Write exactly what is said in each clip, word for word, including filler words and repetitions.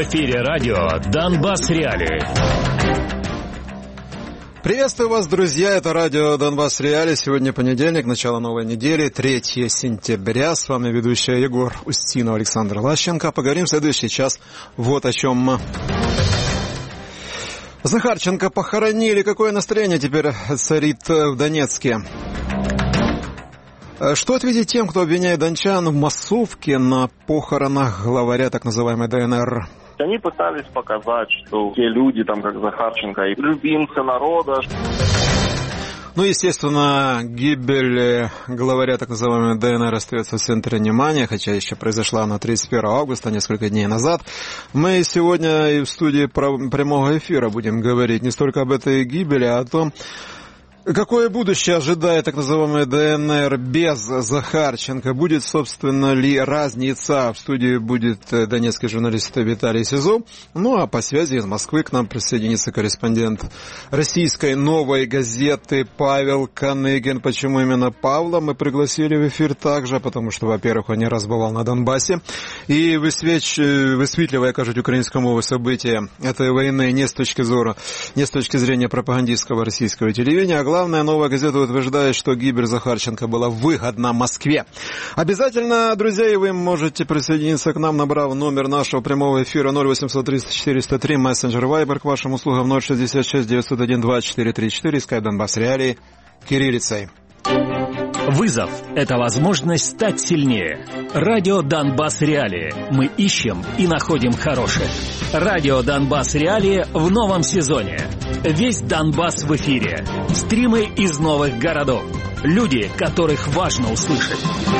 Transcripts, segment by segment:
эфире радио «Донбасс Реалии». Приветствую вас, друзья, это радио «Донбасс Реалии». Сегодня понедельник, начало новой недели, третьего сентября. С вами ведущий Егор Устинов, Александр Лащенко. Поговорим в следующий час вот о чем. Захарченко похоронили. Какое настроение теперь царит в Донецке? Что ответить тем, кто обвиняет дончан в массовке на похоронах главаря так называемой ДНР? Они пытались показать, что те люди, там, как Захарченко, и любимцы народа. Ну, естественно, гибель главаря так называемой ДНР остается в центре внимания, хотя еще произошла она тридцать первого августа, несколько дней назад. Мы сегодня и в студии прямого эфира будем говорить не столько об этой гибели, а о том, какое будущее ожидает так называемый ДНР без Захарченко? Будет, собственно, ли разница? В студии будет донецкий журналист Виталий Сизов. Ну, а по связи из Москвы к нам присоединится корреспондент российской «Новой газеты» Павел Каныгин. Почему именно Павла мы пригласили в эфир также? Потому что, во-первых, он не раз бывал на Донбассе. И высвеч... высветливая, кажуть, украинскую мову события этой войны не с точки зрения, не с точки зрения пропагандистского российского телевидения, а главное, «Новая газета» утверждает, что гибель Захарченко была выгодна Москве. Обязательно, друзья, и вы можете присоединиться к нам, набрав номер нашего прямого эфира ноль восемьсот тридцать четыре сто три, мессенджер Вайбер к вашим услугам ноль шестьдесят шесть девятьсот один двадцать четыре тридцать четыре, скайп Донбасс Реалии кириллицей. Вызов – это возможность стать сильнее. Радио «Донбасс Реалии». Мы ищем и находим хорошее. Радио «Донбасс Реалии» в новом сезоне. Весь Донбасс в эфире. Стримы из новых городов. Люди, которых важно услышать.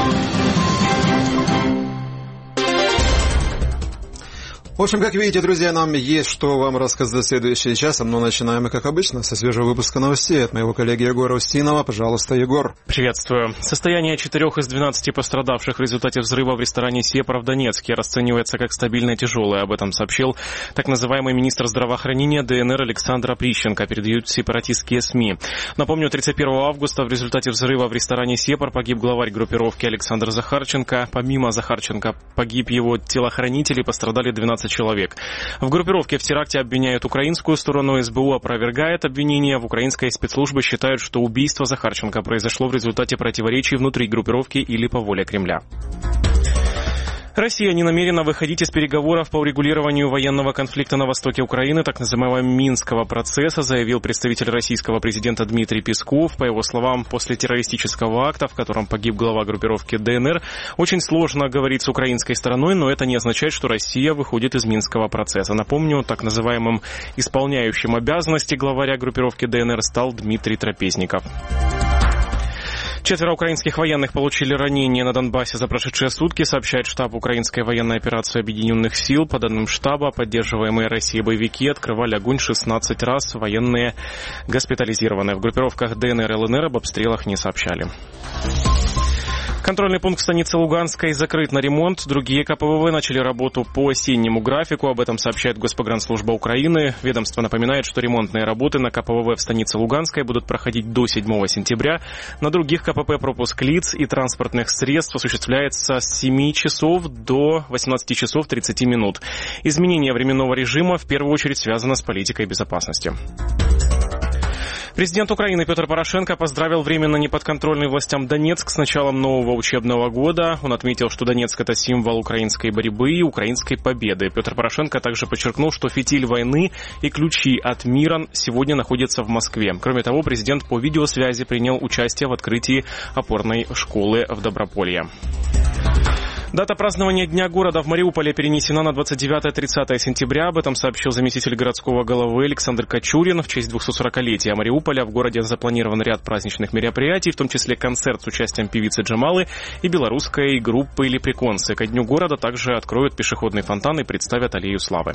В общем, как видите, друзья, нам есть что вам рассказать в следующий час. Но начинаем мы, как обычно, со свежего выпуска новостей от моего коллеги Егора Устинова. Пожалуйста, Егор. Приветствую. Состояние четырех из двенадцати пострадавших в результате взрыва в ресторане «Сепар» в Донецке расценивается как стабильно тяжелое. Об этом сообщил так называемый министр здравоохранения ДНР Александр Оприщенко, передают сепаратистские СМИ. Напомню, тридцать первого августа в результате взрыва в ресторане «Сепар» погиб главарь группировки Александр Захарченко. Помимо Захарченко погиб его телохранитель и пострадали двенадцать человек. В группировке в теракте обвиняют украинскую сторону, СБУ опровергает обвинения. В украинской спецслужбе считают, что убийство Захарченко произошло в результате противоречий внутри группировки или по воле Кремля. Россия не намерена выходить из переговоров по урегулированию военного конфликта на востоке Украины, так называемого Минского процесса, заявил представитель российского президента Дмитрий Песков. По его словам, после террористического акта, в котором погиб глава группировки ДНР, очень сложно говорить с украинской стороной, но это не означает, что Россия выходит из Минского процесса. Напомню, так называемым исполняющим обязанности главаря группировки ДНР стал Дмитрий Трапезников. Четверо украинских военных получили ранения на Донбассе за прошедшие сутки, сообщает штаб украинской военной операции Объединенных сил. По данным штаба, поддерживаемые Россией боевики открывали огонь шестнадцать раз. Военные госпитализированы. В группировках ДНР и ЛНР об обстрелах не сообщали. Контрольный пункт станицы Луганской закрыт на ремонт. Другие КПВВ начали работу по осеннему графику. Об этом сообщает Госпогранслужба Украины. Ведомство напоминает, что ремонтные работы на КПВВ в станице Луганской будут проходить до седьмого сентября. На других КПП пропуск лиц и транспортных средств осуществляется с семи часов до восемнадцати часов тридцати минут. Изменение временного режима в первую очередь связано с политикой безопасности. Президент Украины Петр Порошенко поздравил временно неподконтрольный властям Донецк с началом нового учебного года. Он отметил, что Донецк – это символ украинской борьбы и украинской победы. Петр Порошенко также подчеркнул, что фитиль войны и ключи от мира сегодня находятся в Москве. Кроме того, президент по видеосвязи принял участие в открытии опорной школы в Доброполье. Дата празднования Дня города в Мариуполе перенесена на двадцать девятое — тридцатое сентября. Об этом сообщил заместитель городского головы Александр Кочурин. В честь двухсотсорокалетия Мариуполя в городе запланирован ряд праздничных мероприятий, в том числе концерт с участием певицы Джамалы и белорусской группы «Лепреконсы». Ко Дню города также откроют пешеходный фонтан и представят аллею славы.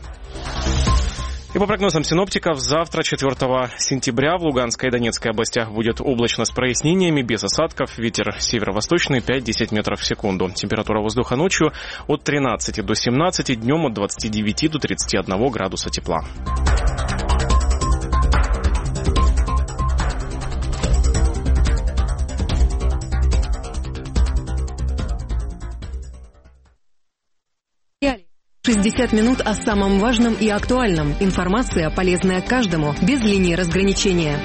И по прогнозам синоптиков, завтра, четвёртого сентября, в Луганской и Донецкой областях будет облачно с прояснениями, без осадков. Ветер северо-восточный пять-десять метров в секунду. Температура воздуха ночью от тринадцати до семнадцати, днем от двадцати девяти до тридцати одного градуса тепла. шестьдесят минут о самом важном и актуальном. Информация, полезная каждому, без линии разграничения.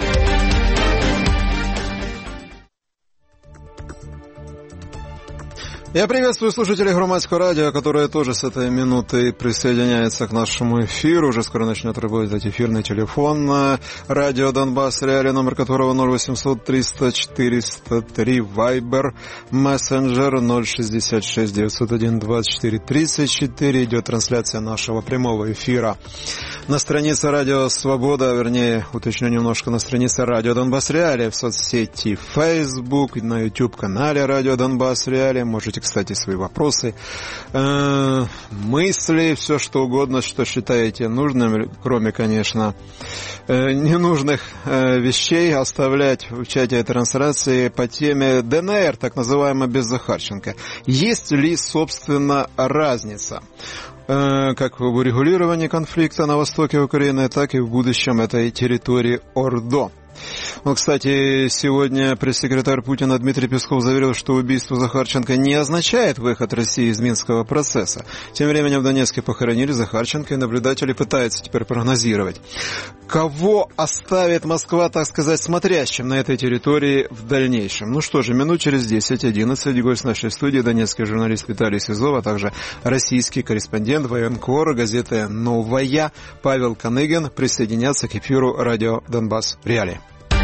Я приветствую слушателей Громадского радио, которые тоже с этой минуты присоединяются к нашему эфиру. Уже скоро начнет работать эфирный телефон радио Донбасс Реалии, номер которого ноль восемьсот триста четыреста три, Вайбер, мессенджер ноль шестьдесят шесть девятьсот один двадцать четыре тридцать четыре. Идет трансляция нашего прямого эфира на странице Радио Свобода, вернее, уточню немножко, на странице Радио Донбасс Реалии, в соцсети Facebook, на YouTube-канале Радио Донбасс Реалии. Можете, кстати, свои вопросы, э, мысли, все что угодно, что считаете нужным, кроме, конечно, э, ненужных э, вещей, оставлять в чате трансляции по теме ДНР, так называемой, без Захарченко. Есть ли, собственно, разница э, как в урегулировании конфликта на востоке Украины, так и в будущем этой территории ОРДО? Ну, кстати, сегодня пресс-секретарь Путина Дмитрий Песков заверил, что убийство Захарченко не означает выход России из Минского процесса. Тем временем в Донецке похоронили Захарченко, и наблюдатели пытаются теперь прогнозировать, кого оставит Москва, так сказать, смотрящим на этой территории в дальнейшем. Ну что же, минут через десять-одиннадцать гость нашей студии, донецкий журналист Виталий Сизов, а также российский корреспондент военкора газеты «Новая» Павел Коныгин присоединятся к эфиру радио Донбасс Реалии.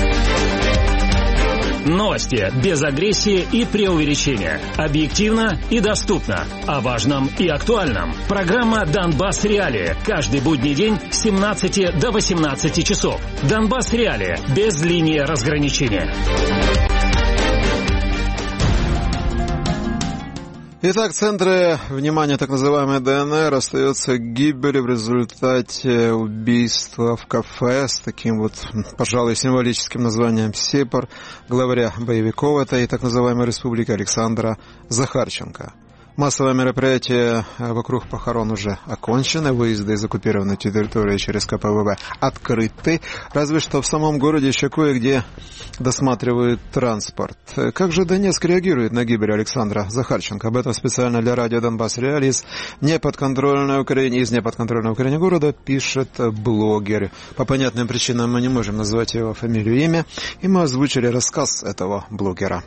Новости без агрессии и преувеличения. Объективно и доступно. О важном и актуальном. Программа «Донбасс Реалии». Каждый будний день с семнадцати до восемнадцати часов. «Донбасс Реалии». Без линии разграничения. Итак, в центре внимания так называемой ДНР остается гибель в результате убийства в кафе с таким вот, пожалуй, символическим названием «Сепар» главаря боевиков этой так называемой республики Александра Захарченко. Массовое мероприятие вокруг похорон уже окончено, выезды из оккупированной территории через ка пэ вэ вэ открыты, разве что в самом городе еще кое-где досматривают транспорт. Как же Донецк реагирует на гибель Александра Захарченко? Об этом специально для радио Донбасс Реалии из неподконтрольной Украине, из неподконтрольной Украине города пишет блогер. По понятным причинам мы не можем назвать его фамилию и имя, и мы озвучили рассказ этого блогера.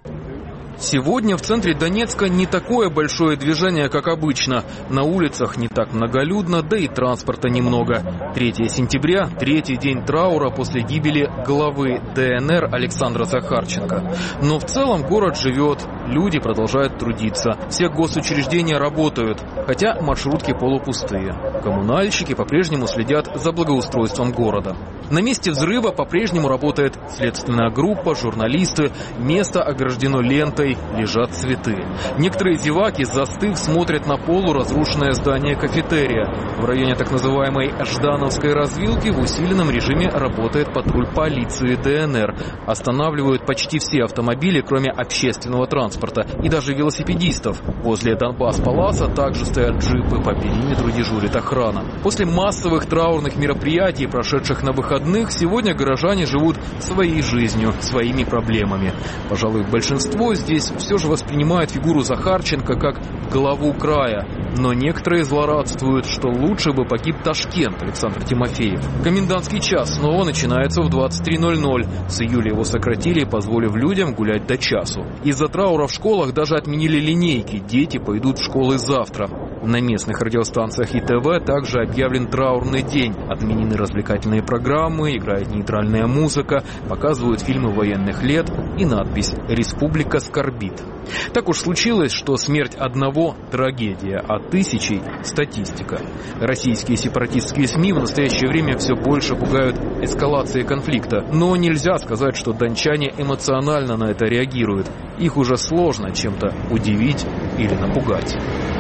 Сегодня в центре Донецка не такое большое движение, как обычно. На улицах не так многолюдно, да и транспорта немного. третьего сентября, третий день траура после гибели главы ДНР Александра Захарченко. Но в целом город живет, люди продолжают трудиться. Все госучреждения работают, хотя маршрутки полупустые. Коммунальщики по-прежнему следят за благоустройством города. На месте взрыва по-прежнему работает следственная группа, журналисты. Место ограждено лентой, лежат цветы. Некоторые зеваки, застыв, смотрят на полуразрушенное здание кафетерия. В районе так называемой Ждановской развилки в усиленном режиме работает патруль полиции ДНР. Останавливают почти все автомобили, кроме общественного транспорта, и даже велосипедистов. Возле Донбасс-Паласа также стоят джипы, по периметру дежурит охрана. После массовых траурных мероприятий, прошедших на выходных, сегодня горожане живут своей жизнью, своими проблемами. Пожалуй, большинство здесь все же воспринимают фигуру Захарченко как главу края. Но некоторые злорадствуют, что лучше бы погиб Ташкент, Александр Тимофеев. Комендантский час снова начинается в двадцать три ноль ноль. С июля его сократили, позволив людям гулять до часу. Из-за траура в школах даже отменили линейки. Дети пойдут в школы завтра. На местных радиостанциях и ТВ также объявлен траурный день. Отменены развлекательные программы, играет нейтральная музыка, показывают фильмы военных лет и надпись «Республика скорбит». Так уж случилось, что смерть одного – трагедия, а тысячей – статистика. Российские сепаратистские СМИ в настоящее время все больше пугают эскалацией конфликта. Но нельзя сказать, что дончане эмоционально на это реагируют. Их уже сложно чем-то удивить или напугать.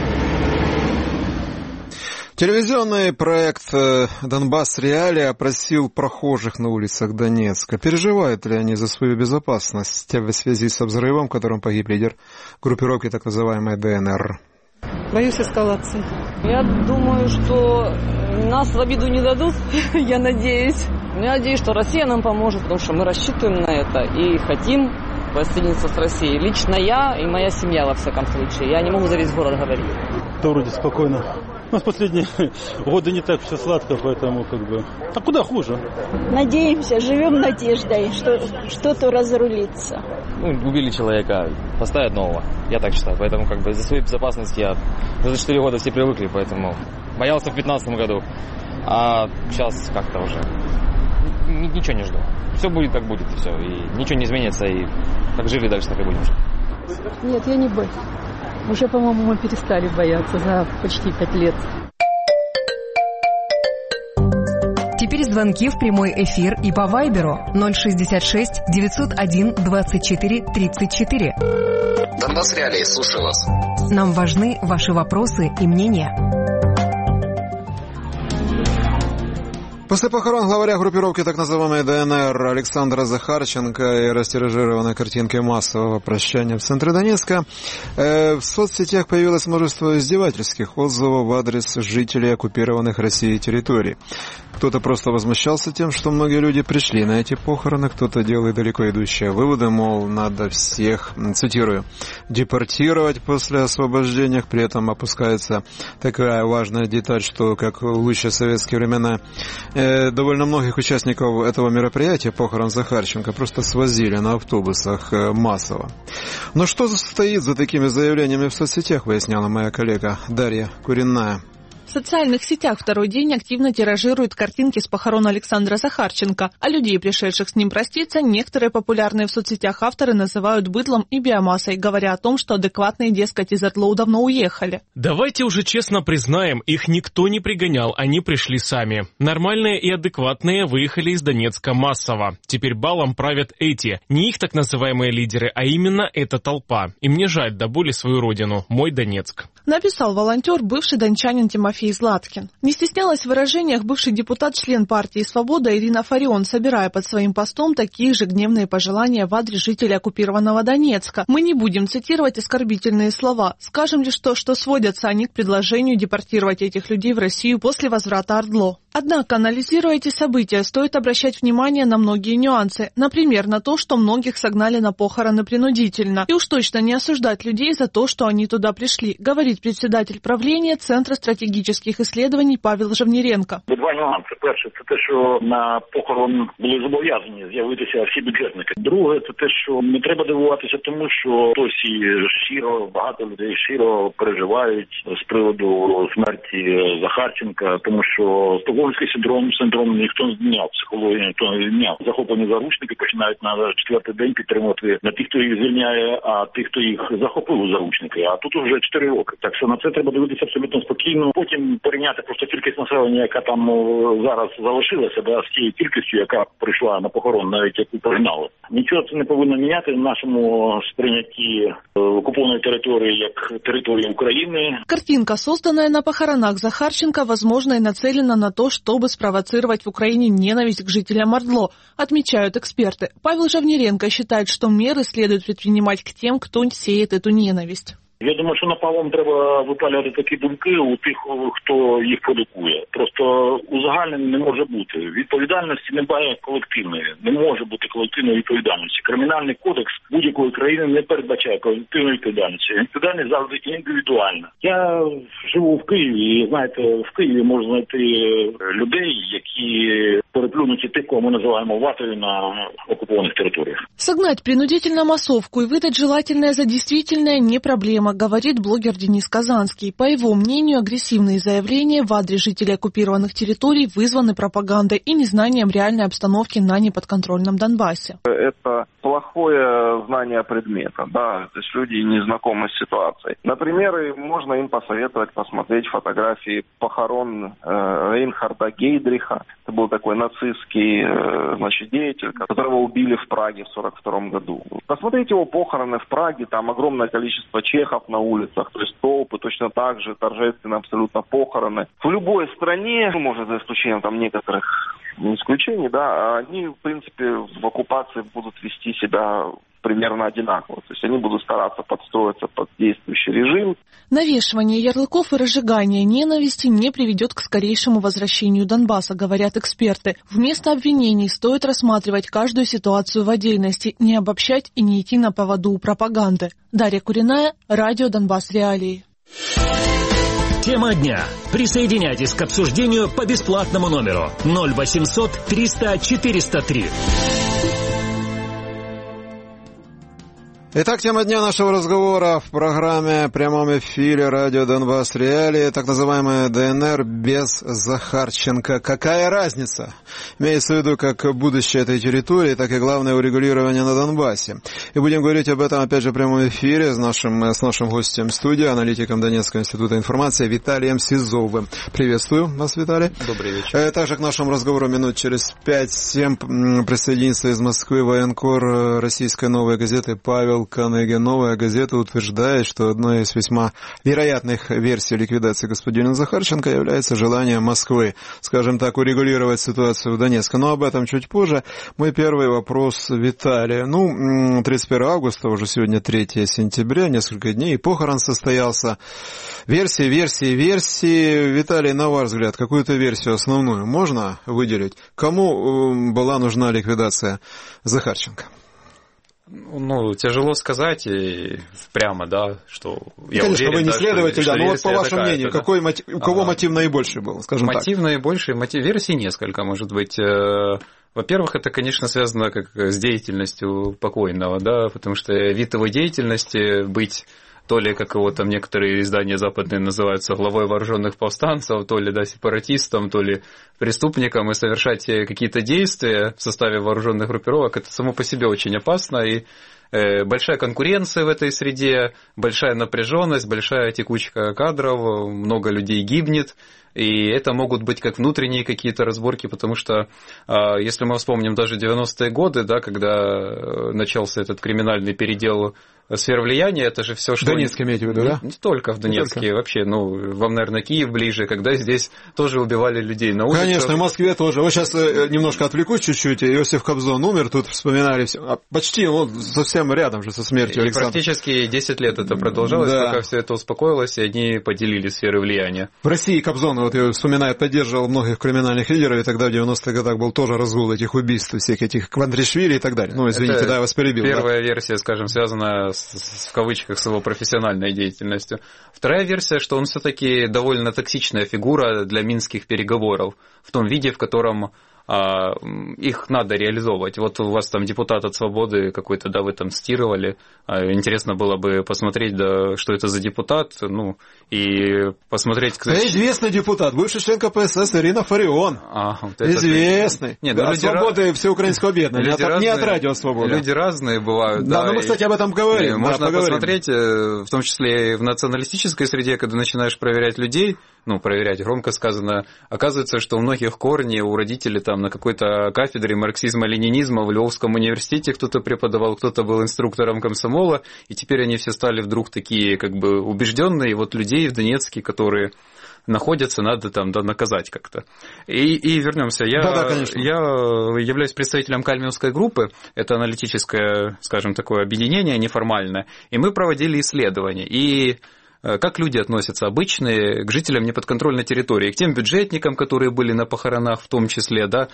Телевизионный проект «Донбасс Реалии» опросил прохожих на улицах Донецка. Переживают ли они за свою безопасность в связи со взрывом, в котором погиб лидер группировки так называемой ДНР? Боюсь эскалации. Я думаю, что нас в обиду не дадут, я надеюсь. Я надеюсь, что Россия нам поможет, потому что мы рассчитываем на это и хотим воссоединиться с Россией. Лично я и моя семья, во всяком случае. Я не могу за весь город говорить. Да вроде спокойно. У нас последние годы не так все сладко, поэтому как бы... А куда хуже? Надеемся, живем надеждой, что что-то разрулится. Ну, убили человека, поставят нового, я так считаю. Поэтому как бы за свою безопасность я за четыре года все привыкли, поэтому боялся в пятнадцатом году. А сейчас как-то уже ничего не жду. Все будет как будет, и все. И ничего не изменится, и как жили дальше, так и будем жить. Нет, я не боюсь. Уже, по-моему, мы перестали бояться за почти пять лет. Теперь звонки в прямой эфир и по вайберу ноль шестьдесят шесть девятьсот один двадцать четыре тридцать четыре. Донбасс Реалии, слушаю вас. Нам важны ваши вопросы и мнения. После похорон главаря группировки так называемой ДНР Александра Захарченко и растиражированной картинкой массового прощания в центре Донецка э, в соцсетях появилось множество издевательских отзывов в адрес жителей оккупированных Россией территорий. Кто-то просто возмущался тем, что многие люди пришли на эти похороны, кто-то делает далеко идущие выводы, мол, надо всех, цитирую, депортировать после освобождения. При этом опускается такая важная деталь, что, как в лучшие советские времена, э, довольно многих участников этого мероприятия, похорон Захарченко, просто свозили на автобусах э, массово. Но что стоит за такими заявлениями в соцсетях, выясняла моя коллега Дарья Куренная. В социальных сетях второй день активно тиражируют картинки с похорон Александра Захарченко, а людей, пришедших с ним проститься, некоторые популярные в соцсетях авторы называют быдлом и биомассой, говоря о том, что адекватные, дескать, из ОРДЛО давно уехали. Давайте уже честно признаем, их никто не пригонял, они пришли сами. Нормальные и адекватные выехали из Донецка массово. Теперь балом правят эти, не их так называемые лидеры, а именно эта толпа. И мне жаль до боли свою родину, мой Донецк. Написал волонтер, бывший дончанин Тимофей Златкин. Не стеснялась в выражениях бывший депутат, член партии «Свобода» Ирина Фарион, собирая под своим постом такие же гневные пожелания в адрес жителей оккупированного Донецка. Мы не будем цитировать оскорбительные слова. Скажем лишь то, что сводятся они к предложению депортировать этих людей в Россию после возврата ОРДЛО. Однако, анализируя эти события, стоит обращать внимание на многие нюансы. Например, на то, что многих согнали на похороны принудительно. И уж точно не осуждать людей за то, что они туда пришли, говорит председатель правления Центра стратегических исследований Павел Жавніренко. Два нюанси. Перше, це те, що на похорон були зобов'язані з'явитися всі бюджетники. Друге, це те, що не треба дивуватися тому, що хтось і щиро, багато людей щиро переживають з приводу смерті Захарченка, тому що стокгольмський синдром, синдром ніхто не зняв, психологію ніхто не зняв. Захоплені заручники починають на четвертий день підтримувати не тих, хто їх звільняє, а тих, хто їх захопив у заручники. А тут вже чотири роки. Так що на це треба дивитися абсолютно спокійно. Потім порівняти просто кількість населення, яка там зараз залишилася, да, з тією кількістю, яка прийшла на похорон, навіть яку погнали. Нічого це не повинно міняти в нашому сприйнятті оккупованной территории как территории Украины. Картинка, созданная на похоронах Захарченко, возможно, и нацелена на то, чтобы спровоцировать в Украине ненависть к жителям ОРДЛО, отмечают эксперты. Павел Жавніренко считает, что меры следует предпринимать к тем, кто сеет эту ненависть. Я думаю, що напалом треба випалювати такі думки у тих, хто їх продукує. Просто узагальнення не може бути. Відповідальності немає колективної. Не може бути колективної відповідальності. Кримінальний кодекс будь-якої країни не передбачає колективної відповідальності. Відповідальність завжди індивідуальна. Я живу в Києві і, знаєте, в Києві можна знайти людей, які переплюнуті тих, кого ми називаємо ватою на оккупованных территориях. Согнать принудительно массовку и выдать желательное за действительное не проблема, говорит блогер Денис Казанский. По его мнению, агрессивные заявления в адрес жителей оккупированных территорий вызваны пропагандой и незнанием реальной обстановки на неподконтрольном Донбассе. Это плохое знание предмета, да, то есть люди не знакомы с ситуацией. Например, можно им посоветовать посмотреть фотографии похорон э, Рейнхарда Гейдриха. Это был такой нацистский э, значит, деятель, которого убили в Праге в сорок втором году. Посмотрите его похороны в Праге, там огромное количество чехов на улицах, то есть толпы, точно так же торжественно абсолютно похороны. В любой стране, ну, может, за исключением там некоторых исключений, да, они, в принципе, в оккупации будут вести себя примерно одинаково. То есть они будут стараться подстроиться под действующий режим. Навешивание ярлыков и разжигание ненависти не приведет к скорейшему возвращению Донбасса, говорят эксперты. Вместо обвинений стоит рассматривать каждую ситуацию в отдельности, не обобщать и не идти на поводу у пропаганды. Дарья Куренная, радио «Донбасс Реалии». Тема дня. Присоединяйтесь к обсуждению по бесплатному номеру ноль восемьсот триста четыреста три. Итак, тема дня нашего разговора в программе в прямом эфире радио Донбасс Реалии, так называемая ДНР без Захарченко. Какая разница? Имеется в виду как будущее этой территории, так и главное урегулирование на Донбассе. И будем говорить об этом, опять же, в прямом эфире с нашим, с нашим гостем студии, аналитиком Донецкого института информации Виталием Сизовым. Приветствую вас, Виталий. Добрый вечер. Также к нашему разговору минут через пять-семь присоединится из Москвы военкор российской «Новой газеты» Павел Каныгин. «Новая газета» утверждает, что одной из весьма вероятных версий ликвидации господина Захарченко является желание Москвы, скажем так, урегулировать ситуацию в Донецке. Но об этом чуть позже. Мой первый вопрос Виталию. Ну, тридцать первого августа, уже сегодня третьего сентября, несколько дней, похорон состоялся. Версии, версии, версии. Виталий, на ваш взгляд, какую-то версию основную можно выделить? Кому была нужна ликвидация Захарченко? Ну, тяжело сказать и прямо, да, что... Я Конечно, уверен, вы не да, следователь, что, да, но вот по вашему такая, мнению, да? какой мотив, у кого а, мотив наибольший был, скажем мотив так? Мотив наибольший, мотив, версий несколько, может быть. Во-первых, это, конечно, связано как с деятельностью покойного, да, потому что вид его деятельности быть... то ли, как его там некоторые издания западные называются, главой вооруженных повстанцев, то ли, да, сепаратистом, то ли преступником, и совершать какие-то действия в составе вооруженных группировок, это само по себе очень опасно, и э, большая конкуренция в этой среде, большая напряженность, большая текучка кадров, много людей гибнет, и это могут быть как внутренние какие-то разборки, потому что, э, если мы вспомним даже девяностые годы, да, когда начался этот криминальный передел сфер влияния, это же все, что... В Донецке имеете в виду, да? Не, не только в Донецке, только. Вообще, ну, вам, наверное, Киев ближе, когда здесь тоже убивали людей на улице. Конечно, в Москве тоже. Вот сейчас немножко отвлекусь чуть-чуть. Иосиф Кобзон умер, тут вспоминали все. Почти, он совсем рядом же со смертью и Александра. Практически десять лет это продолжалось, да. Пока все это успокоилось, и они поделили сферы влияния. В России Кобзон, вот я вспоминаю, поддерживал многих криминальных лидеров, и тогда в девяностых годах был тоже разгул этих убийств, всех этих Квандришвили и так далее. Ну, извините, это да, я вас перебил. Первая да. версия, скажем, связана с, с в кавычках с его профессиональной деятельностью. Вторая версия, что он все-таки довольно токсичная фигура для минских переговоров, в том виде, в котором а, их надо реализовывать. Вот у вас там депутат от Свободы какой-то, да, вы там цитировали. А, интересно было бы посмотреть, да, что это за депутат, ну, и посмотреть... Кто... Да, известный депутат, бывший член ка пэ эс эс Ирина Фарион. А, вот известный. Нет, да, от Свободы раз... всеукраинского объединения, не, разные... не от Радио Свобода. Люди разные бывают. Да, да, но мы, кстати, об этом говорим. Можно да, посмотреть, в том числе и в националистической среде, когда начинаешь проверять людей, ну, проверять, громко сказано, оказывается, что у многих корни, у родителей там на какой-то кафедре марксизма-ленинизма в Львовском университете кто-то преподавал, кто-то был инструктором комсомола, и теперь они все стали вдруг такие как бы убежденные, и вот людей в Донецке, которые находятся, надо там да, наказать как-то. И, и вернемся. Я, да, да, конечно. Я являюсь представителем Кальминовской группы, это аналитическое, скажем, такое объединение неформальное, и мы проводили исследования. И как люди относятся обычные к жителям неподконтрольной территории, к тем бюджетникам, которые были на похоронах в том числе, да,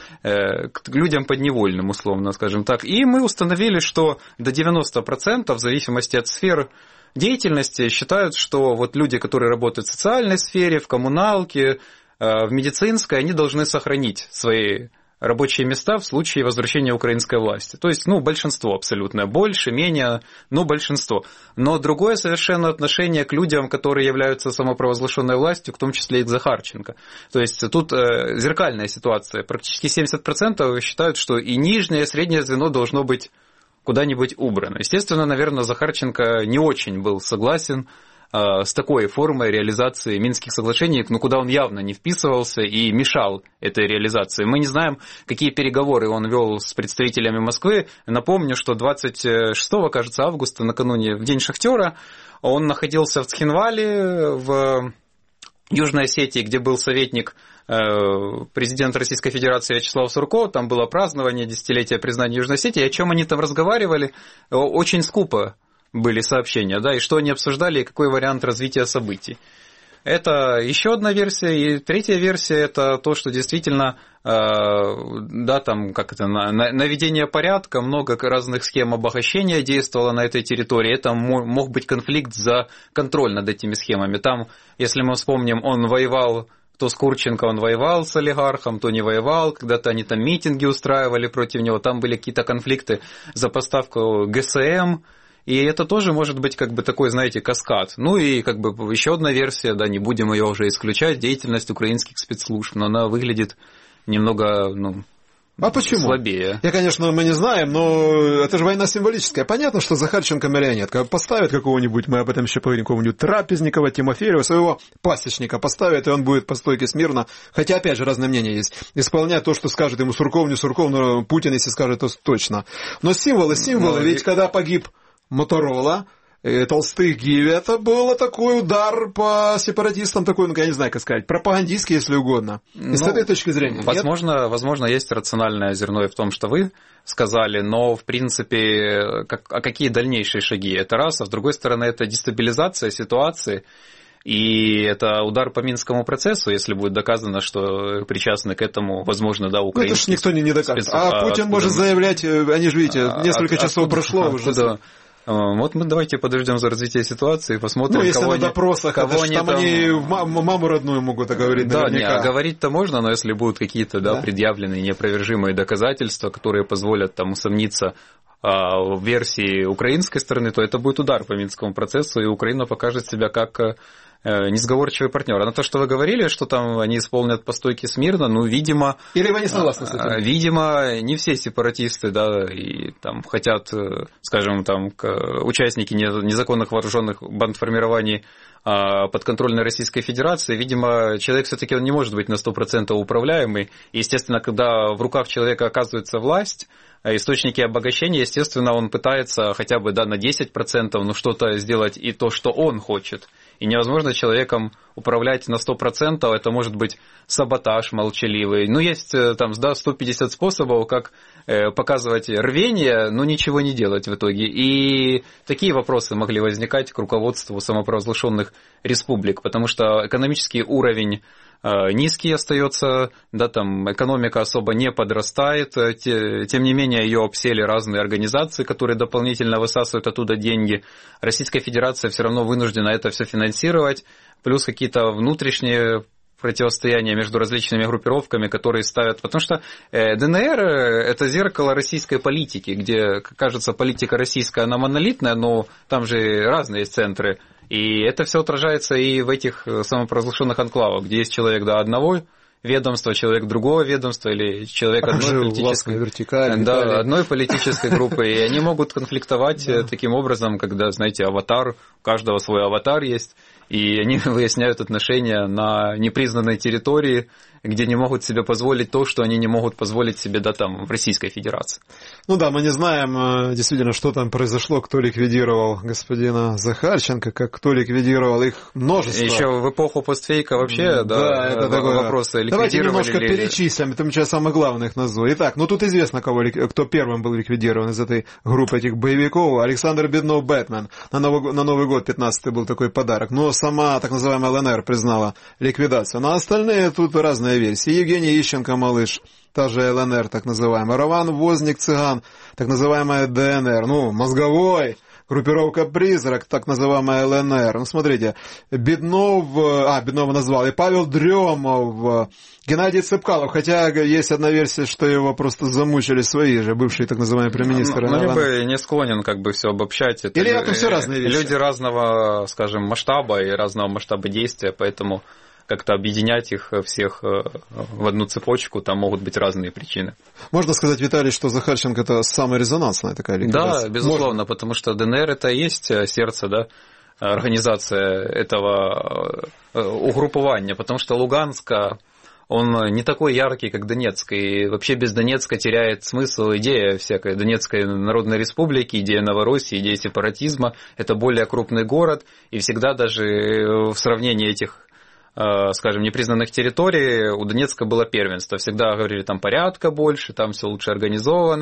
к людям подневольным, условно, скажем так. И мы установили, что до девяноста процентов, в зависимости от сфер деятельности, считают, что вот люди, которые работают в социальной сфере, в коммуналке, в медицинской, они должны сохранить свои рабочие места в случае возвращения украинской власти. То есть, ну, большинство абсолютно. Больше, менее, но большинство. Но другое совершенно отношение к людям, которые являются самопровозглашенной властью, в том числе и к Захарченко. То есть, тут э, зеркальная ситуация. Практически семьдесят процентов считают, что и нижнее, и среднее звено должно быть куда-нибудь убрано. Естественно, наверное, Захарченко не очень был согласен с такой формой реализации Минских соглашений, ну, куда он явно не вписывался и мешал этой реализации. Мы не знаем, какие переговоры он вел с представителями Москвы. Напомню, что двадцать шестого, кажется, августа, накануне, в день Шахтера, он находился в Цхинвале, в Южной Осетии, где был советник президента Российской Федерации Вячеслав Сурко, там было празднование десятилетия признания Южной Осетии. О чем они там разговаривали, очень скупо были сообщения, да, и что они обсуждали, и какой вариант развития событий. Это еще одна версия. И третья версия – это то, что действительно, да, там, как это, наведение порядка, много разных схем обогащения действовало на этой территории. Это мог быть конфликт за контроль над этими схемами. Там, если мы вспомним, он воевал, то с Курченко он воевал с олигархом, то не воевал. Когда-то они там митинги устраивали против него. Там были какие-то конфликты за поставку ГСМ. И это тоже может быть как бы такой, знаете, каскад. Ну и как бы еще одна версия, да, не будем ее уже исключать, деятельность украинских спецслужб, но она выглядит немного, ну, а почему? Слабее. Я, конечно, мы не знаем, но это же война символическая. Понятно, что Захарченко марионетка. Поставят какого-нибудь, мы об этом еще поговорим, какого-нибудь Трапезникова, Тимофеева, своего пасечника поставят, и он будет по стойке смирно. Хотя, опять же, разное мнение есть. Исполнять то, что скажет ему Сурков, не Сурков, но Путин, если скажет, то точно. Но символы, символы. Но... Ведь когда погиб Моторола, Толстых Гиви, это был такой удар по сепаратистам, такой, ну, я не знаю, как сказать, пропагандистский, если угодно. И ну, с этой точки зрения. Возможно, возможно, есть рациональное зерно и в том, что вы сказали, но, в принципе, как, а какие дальнейшие шаги? Это раз, а с другой стороны, это дестабилизация ситуации. И это удар по Минскому процессу, если будет доказано, что причастны к этому, возможно, да, украинские... Ну, это ж никто не, не докажет. Спец... А Путин откуда... может заявлять, они же, видите, несколько от, часов откуда, прошло откуда... уже... Вот мы давайте подождем за развитие ситуации, посмотрим, ну, если кого на допросах, кого это, они там, там... они маму родную могут оговорить да, наверняка. Да, говорить-то можно, но если будут какие-то, да, да, предъявленные неопровержимые доказательства, которые позволят там усомниться а, в версии украинской стороны, то это будет удар по Минскому процессу, и Украина покажет себя как несговорчивый партнер. А на то, что вы говорили, что там они исполнят по стойке смирно, ну, видимо... Или вы не согласны с этим? Видимо, не все сепаратисты, да, и там хотят, скажем, там, участники незаконных вооруженных бандформирований подконтрольной Российской Федерации. Видимо, человек все-таки он не может быть на сто процентов управляемый. И, естественно, когда в руках человека оказывается власть, источники обогащения, естественно, он пытается хотя бы, да, на десять процентов, ну, что-то сделать и то, что он хочет. И невозможно человеком управлять на сто процентов, это может быть саботаж молчаливый. Ну, есть там, да, сто пятьдесят способов, как показывать рвение, но ничего не делать в итоге. И такие вопросы могли возникать к руководству самопровозглашенных республик, потому что экономический уровень низкий остается, да, там экономика особо не подрастает, тем не менее ее обсели разные организации, которые дополнительно высасывают оттуда деньги. Российская Федерация все равно вынуждена это все финансировать, плюс какие-то внутренние противостояния между различными группировками, которые ставят... Потому что ДНР – это зеркало российской политики, где, кажется, политика российская, она монолитная, но там же разные есть центры. И это все отражается и в этих самопровозглашенных анклавах, где есть человек, да, одного ведомства, человек другого ведомства или человек одной политической, вертикаль, да, одной политической группы. И они могут конфликтовать таким образом, когда, знаете, аватар, у каждого свой аватар есть, и они выясняют отношения на непризнанной территории, где не могут себе позволить то, что они не могут позволить себе, да, там, в Российской Федерации. Ну да, мы не знаем действительно, что там произошло, кто ликвидировал господина Захарченко, как кто ликвидировал их множество. Еще в эпоху постфейка вообще, да, да это такой вопросы ликвидировали. Давайте немножко ли... перечислим, это сейчас самое главное их назову. Итак, ну тут известно, кого, кто первым был ликвидирован из этой группы этих боевиков. Александр Беднов, Бэтмен. На Новый, на Новый год пятнадцатый был такой подарок. Но сама так называемая ЛНР признала ликвидацию. Но остальные тут разные версии. Евгений Ищенко, малыш, та же ЛНР, так называемая. Роман Возник, цыган, так называемая ДНР. Ну, мозговой. Группировка «Призрак», так называемая ЛНР. Ну, смотрите, Беднов, а, Беднова назвал, и Павел Дремов, Геннадий Цепкалов, хотя есть одна версия, что его просто замучили свои же, бывшие так называемые премьер-министры. Ну, я бы не склонен как бы все обобщать. Это Или это все разные вещи? Люди разного, скажем, масштаба и разного масштаба действия, поэтому как-то объединять их всех в одну цепочку, там могут быть разные причины. Можно сказать, Виталий, что Захарченко это самая резонансная такая ликвидация? Да, безусловно, Можно? Потому что ДНР это и есть сердце, да, организация этого угруппования, потому что Луганск, он не такой яркий, как Донецк, и вообще без Донецка теряет смысл идея всякой Донецкой Народной Республики, идея Новороссии, идея сепаратизма, это более крупный город, и всегда даже в сравнении этих, скажем, непризнанных территорий у Донецка было первенство. Всегда говорили, там порядка больше, там все лучше организовано.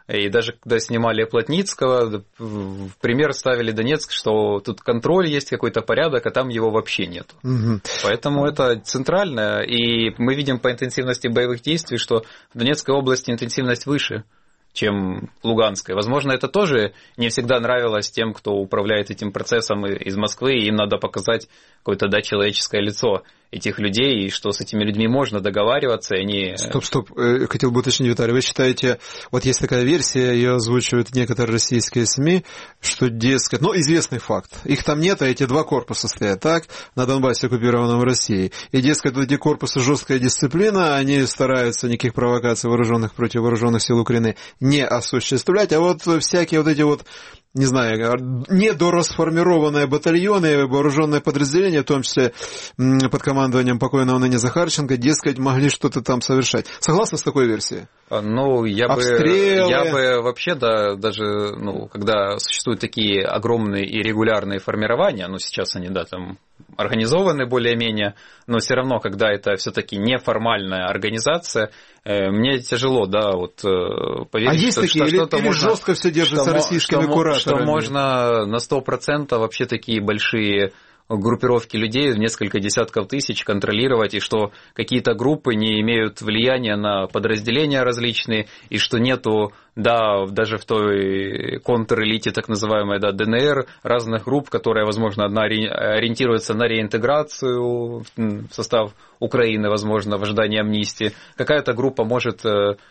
И даже когда снимали Плотницкого, в пример ставили Донецк, что тут контроль есть, какой-то порядок, а там его вообще нет. Угу. Поэтому это центрально. И мы видим по интенсивности боевых действий, что в Донецкой области интенсивность выше, чем Луганской. Возможно, это тоже не всегда нравилось тем, кто управляет этим процессом из Москвы, и им надо показать какое-то, да, человеческое лицо этих людей, и что с этими людьми можно договариваться, и они... Стоп, стоп, хотел бы уточнить, Виталий, вы считаете, вот есть такая версия, ее озвучивают некоторые российские СМИ, что, дескать, ну, известный факт, их там нет, а эти два корпуса стоят, так, на Донбассе, оккупированном Россией, и, дескать, вот эти корпусы, жесткая дисциплина, они стараются никаких провокаций вооруженных против вооруженных сил Украины не осуществлять, а вот всякие вот эти вот, не знаю, недорасформированные батальоны, вооруженные подразделения, в том числе под командованием покойного ныне Захарченко, дескать, могли что-то там совершать. Согласны с такой версией? Ну, я Обстрелы. бы, я бы вообще, да, даже, ну, когда существуют такие огромные и регулярные формирования, ну, сейчас они, да, там организованы более-менее, но все равно, когда это все-таки неформальная организация, мне тяжело, да, вот поверить, а есть что, такие, что или, что-то или можно, жестко все держится что, российскими что, кураторами? Что можно на сто процентов вообще такие большие группировки людей в несколько десятков тысяч контролировать, и что какие-то группы не имеют влияния на подразделения различные, и что нету, да, даже в той контрэлите, так называемой, да, ДНР, разных групп, которые, возможно, одна ориентируется на реинтеграцию в состав Украины, возможно, в ожидании амнистии. Какая-то группа может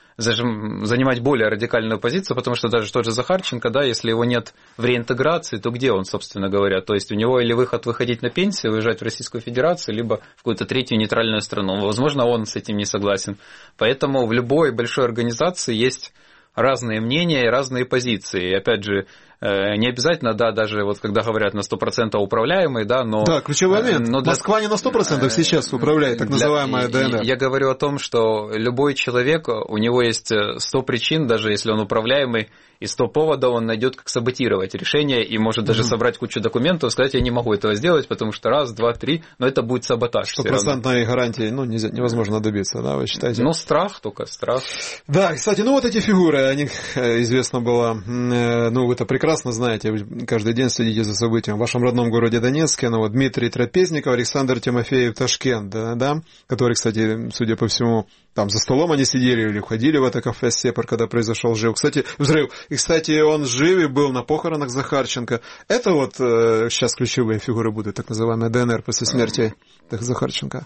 занимать более радикальную позицию, потому что даже тот же Захарченко, да, если его нет в реинтеграции, то где он, собственно говоря? То есть у него или выход выходить на пенсию, уезжать в Российскую Федерацию, либо в какую-то третью нейтральную страну. Возможно, он с этим не согласен. Поэтому в любой большой организации есть разные мнения и разные позиции. И опять же, не обязательно, да, даже вот когда говорят на сто процентов управляемый, да, но... Да, ключевой момент. Но для... Москва не на сто процентов сейчас управляет так называемая для... ДНР. Я говорю о том, что любой человек, у него есть сто причин, даже если он управляемый, и сто поводов он найдет, как саботировать решение, и может даже mm-hmm. собрать кучу документов, сказать, я не могу этого сделать, потому что раз, два, три, но это будет саботаж. Стопроцентной гарантии, ну, нельзя, невозможно добиться, да, вы считаете? Ну, страх только, страх. Да, кстати, ну, вот эти фигуры, о них известно было, ну, вы это прекрасно знаете, вы каждый день следите за событиями в вашем родном городе Донецке, ну, вот Дмитрий Трапезников, Александр Тимофеев, Ташкент, да, да, который, кстати, судя по всему, там за столом они сидели или входили в это кафе «Сепар», когда произошел взрыв. Кстати, взрыв. И, кстати, он жив и был на похоронах Захарченко. Это вот э, сейчас ключевые фигуры будут, так называемая ДНР после смерти Захарченко.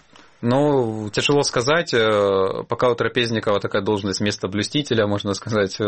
Ну, тяжело сказать. Пока у Трапезникова такая должность местоблюстителя, можно сказать.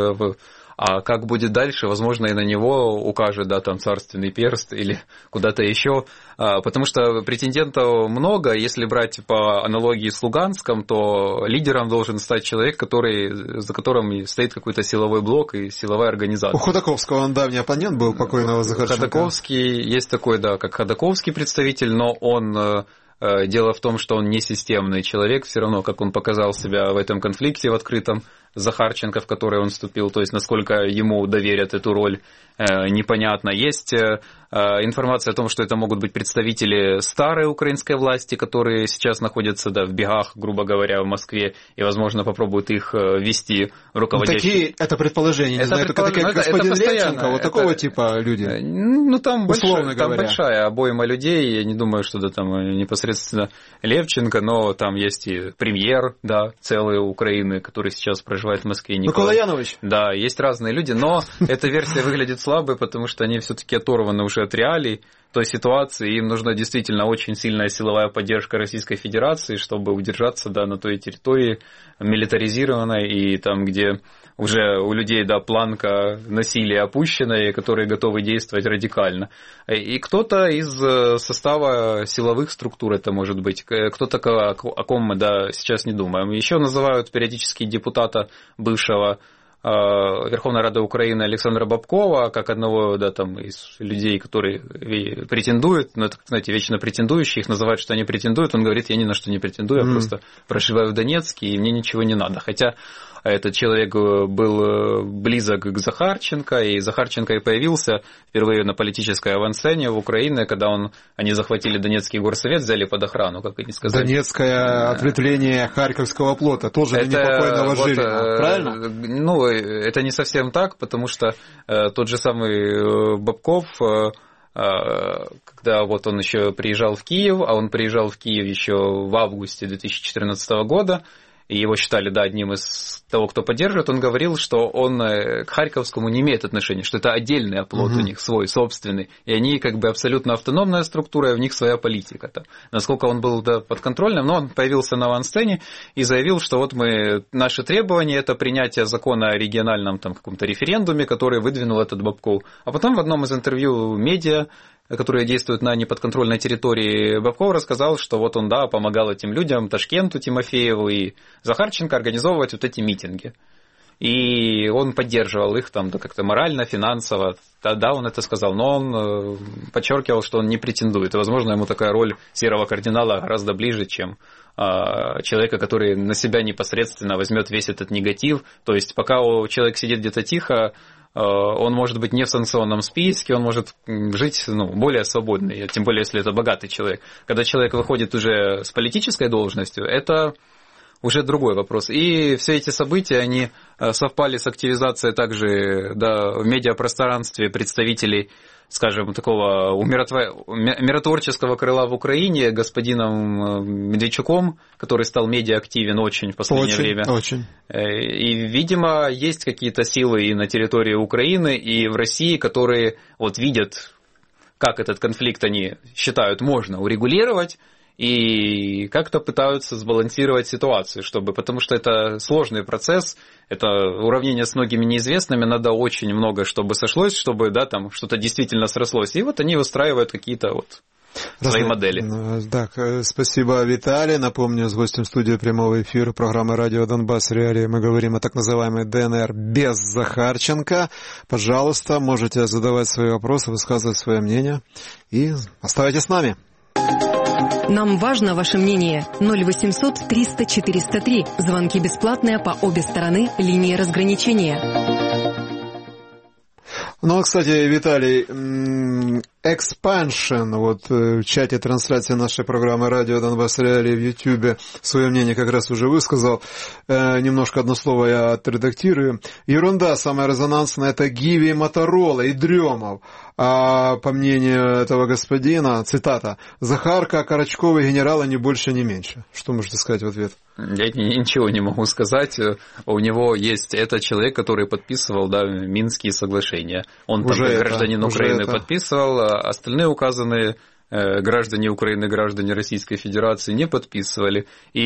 А как будет дальше, возможно, и на него укажет, да, там, царственный перст или куда-то еще. Потому что претендентов много. Если брать по аналогии с Луганском, то лидером должен стать человек, который, за которым стоит какой-то силовой блок и силовая организация. У Ходаковского он давний оппонент был, покойного Захарченко. Ходаковский, есть такой, да, как Ходаковский представитель, но он... Дело в том, что он не системный человек, все равно, как он показал себя в этом конфликте в открытом, Захарченко, в который он вступил, то есть насколько ему доверят эту роль, непонятно. Есть информация о том, что это могут быть представители старой украинской власти, которые сейчас находятся, да, в бегах, грубо говоря, в Москве, и, возможно, попробуют их ввести руководящих. Ну, такие, это предположение, не это знаю, предполож... только это, господин это Левченко, вот это... такого типа люди. Ну, там, большая, там говоря. большая обойма людей, я не думаю, что да, там непосредственно Левченко, но там есть и премьер, да, целой Украины, который сейчас проживает в Москве. Николай Янович. Да, есть разные люди, но эта версия выглядит слабой, потому что они все-таки оторваны уже от реалий той ситуации, им нужна действительно очень сильная силовая поддержка Российской Федерации, чтобы удержаться, да, на той территории милитаризированной и там, где уже у людей, да, планка насилия опущена, и которые готовы действовать радикально. И кто-то из состава силовых структур это может быть, кто-то, о ком мы, да, сейчас не думаем. Еще называют периодически депутата бывшего Верховной Рады Украины Александра Бабкова, как одного, да, там, из людей, которые претендуют, ну, это, знаете, вечно претендующие, их называют, что они претендуют, он говорит, я ни на что не претендую, mm-hmm. я просто проживаю в Донецке, и мне ничего не надо. Хотя этот человек был близок к Захарченко, и Захарченко и появился впервые на политической авансцене в Украине, когда он, они захватили Донецкий горсовет, взяли под охрану, как они сказали. Донецкое ответвление Харьковского флота, тоже это, непокойного вот, Жилина, правильно? Ну, это не совсем так, потому что э, тот же самый Бабков, э, когда вот он еще приезжал в Киев, а он приезжал в Киев еще в августе две тысячи четырнадцатого года, и его считали, да, одним из того, кто поддерживает, он говорил, что он к Харьковскому не имеет отношения, что это отдельный оплот угу. у них, свой, собственный, и они как бы абсолютно автономная структура, и у них своя политика. Там. Насколько он был да, подконтрольным, но он появился на авансцене и заявил, что вот мы, наши требования – это принятие закона о региональном там, каком-то референдуме, который выдвинул этот Бабков. А потом в одном из интервью медиа, которые действуют на неподконтрольной территории, Бабков рассказал, что вот он, да, помогал этим людям, Ташкенту, Тимофееву и Захарченко организовывать вот эти митинги. И он поддерживал их там да, как-то морально, финансово. Да, он это сказал, но он подчеркивал, что он не претендует. И, возможно, ему такая роль серого кардинала гораздо ближе, чем а, человека, который на себя непосредственно возьмет весь этот негатив. То есть, пока человек сидит где-то тихо, он может быть не в санкционном списке, он может жить ну, более свободно, тем более, если это богатый человек. Когда человек выходит уже с политической должностью, это уже другой вопрос. И все эти события, они совпали с активизацией также да, в медиапространстве представителей, скажем, такого умиротвор... миротворческого крыла в Украине господином Медведчуком, который стал медиа-активен очень в последнее очень, время. Очень. И, видимо, есть какие-то силы и на территории Украины, и в России, которые вот видят, как этот конфликт они считают можно урегулировать, и как-то пытаются сбалансировать ситуацию, чтобы, потому что это сложный процесс, это уравнение с многими неизвестными, надо очень много, чтобы сошлось, чтобы да, там что-то действительно срослось. И вот они выстраивают какие-то вот свои Раз... модели. Так, спасибо, Виталий. Напомню, с гостем студии прямого эфира программы «Радио Донбасс Реалии» мы говорим о так называемой ДНР без Захарченко. Пожалуйста, можете задавать свои вопросы, высказывать свое мнение и оставайтесь с нами. Нам важно ваше мнение. ноль восемьсот триста четыреста три. Звонки бесплатные по обе стороны линии разграничения. Ну, кстати, Виталий, Expansion, вот в чате трансляции нашей программы «Радио Донбасс Реалии» в Ютьюбе свое мнение как раз уже высказал. Э, немножко одно слово я отредактирую. Ерунда самая резонансная – это Гиви, Моторола и Дремов. А по мнению этого господина, цитата, «Захарка, Карачков и генерала ни больше, ни меньше». Что можете сказать в ответ? Я ничего не могу сказать. У него есть этот человек, который подписывал да, Минские соглашения. Он уже там как гражданин это, Украины подписывал, а остальные указанные граждане Украины, граждане Российской Федерации не подписывали. И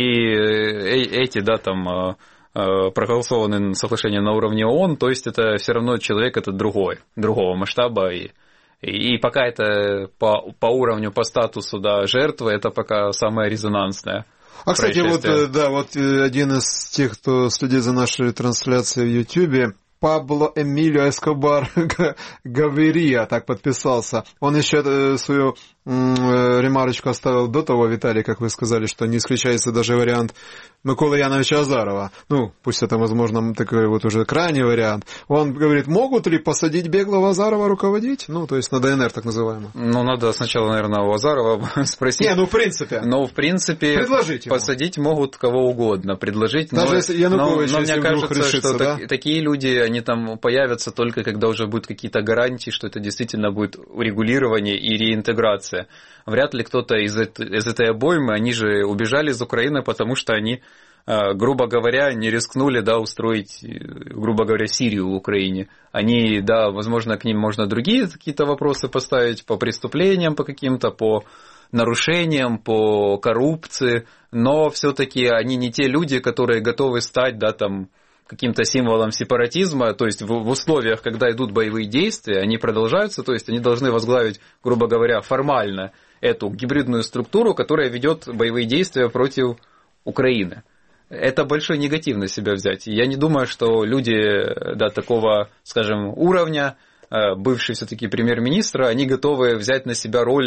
эти, да, там проголосованные соглашения на уровне ООН, то есть это все равно человек это другой, другого масштаба. И, и пока это по, по уровню, по статусу да, жертвы, это пока самое резонансное. А, кстати, вот, да, вот один из тех, кто следит за нашей трансляцией в Ютьюбе, Пабло Эмилио Эскобар Гаверия, так подписался. Он еще свою ремарочку оставил до того, Виталий, как вы сказали, что не исключается даже вариант Миколы Яновича Азарова. Ну, пусть это, возможно, такой вот уже крайний вариант. Он говорит, могут ли посадить беглого Азарова руководить? Ну, то есть на ДНР, так называемую. Ну, надо сначала, наверное, у Азарова спросить. Не, ну, в принципе. Ну, в принципе, предложить посадить ему могут кого угодно. Предложить. Даже но, если Янукович, но, но если мне кажется, решится, что да? так, такие люди, они там появятся только, когда уже будут какие-то гарантии, что это действительно будет урегулирование и реинтеграция. Вряд ли кто-то из, из этой обоймы, они же убежали из Украины, потому что они, грубо говоря, не рискнули, да, устроить, грубо говоря, Сирию в Украине. Они, да, возможно, к ним можно другие какие-то вопросы поставить по преступлениям, по каким-то, по нарушениям, по коррупции, но все-таки они не те люди, которые готовы стать, да, там, каким-то символом сепаратизма, то есть в, в условиях, когда идут боевые действия, они продолжаются, то есть они должны возглавить, грубо говоря, формально эту гибридную структуру, которая ведет боевые действия против Украины. Это большой негатив на себя взять. Я не думаю, что люди да, такого, скажем, уровня, бывшие все-таки премьер-министра, они готовы взять на себя роль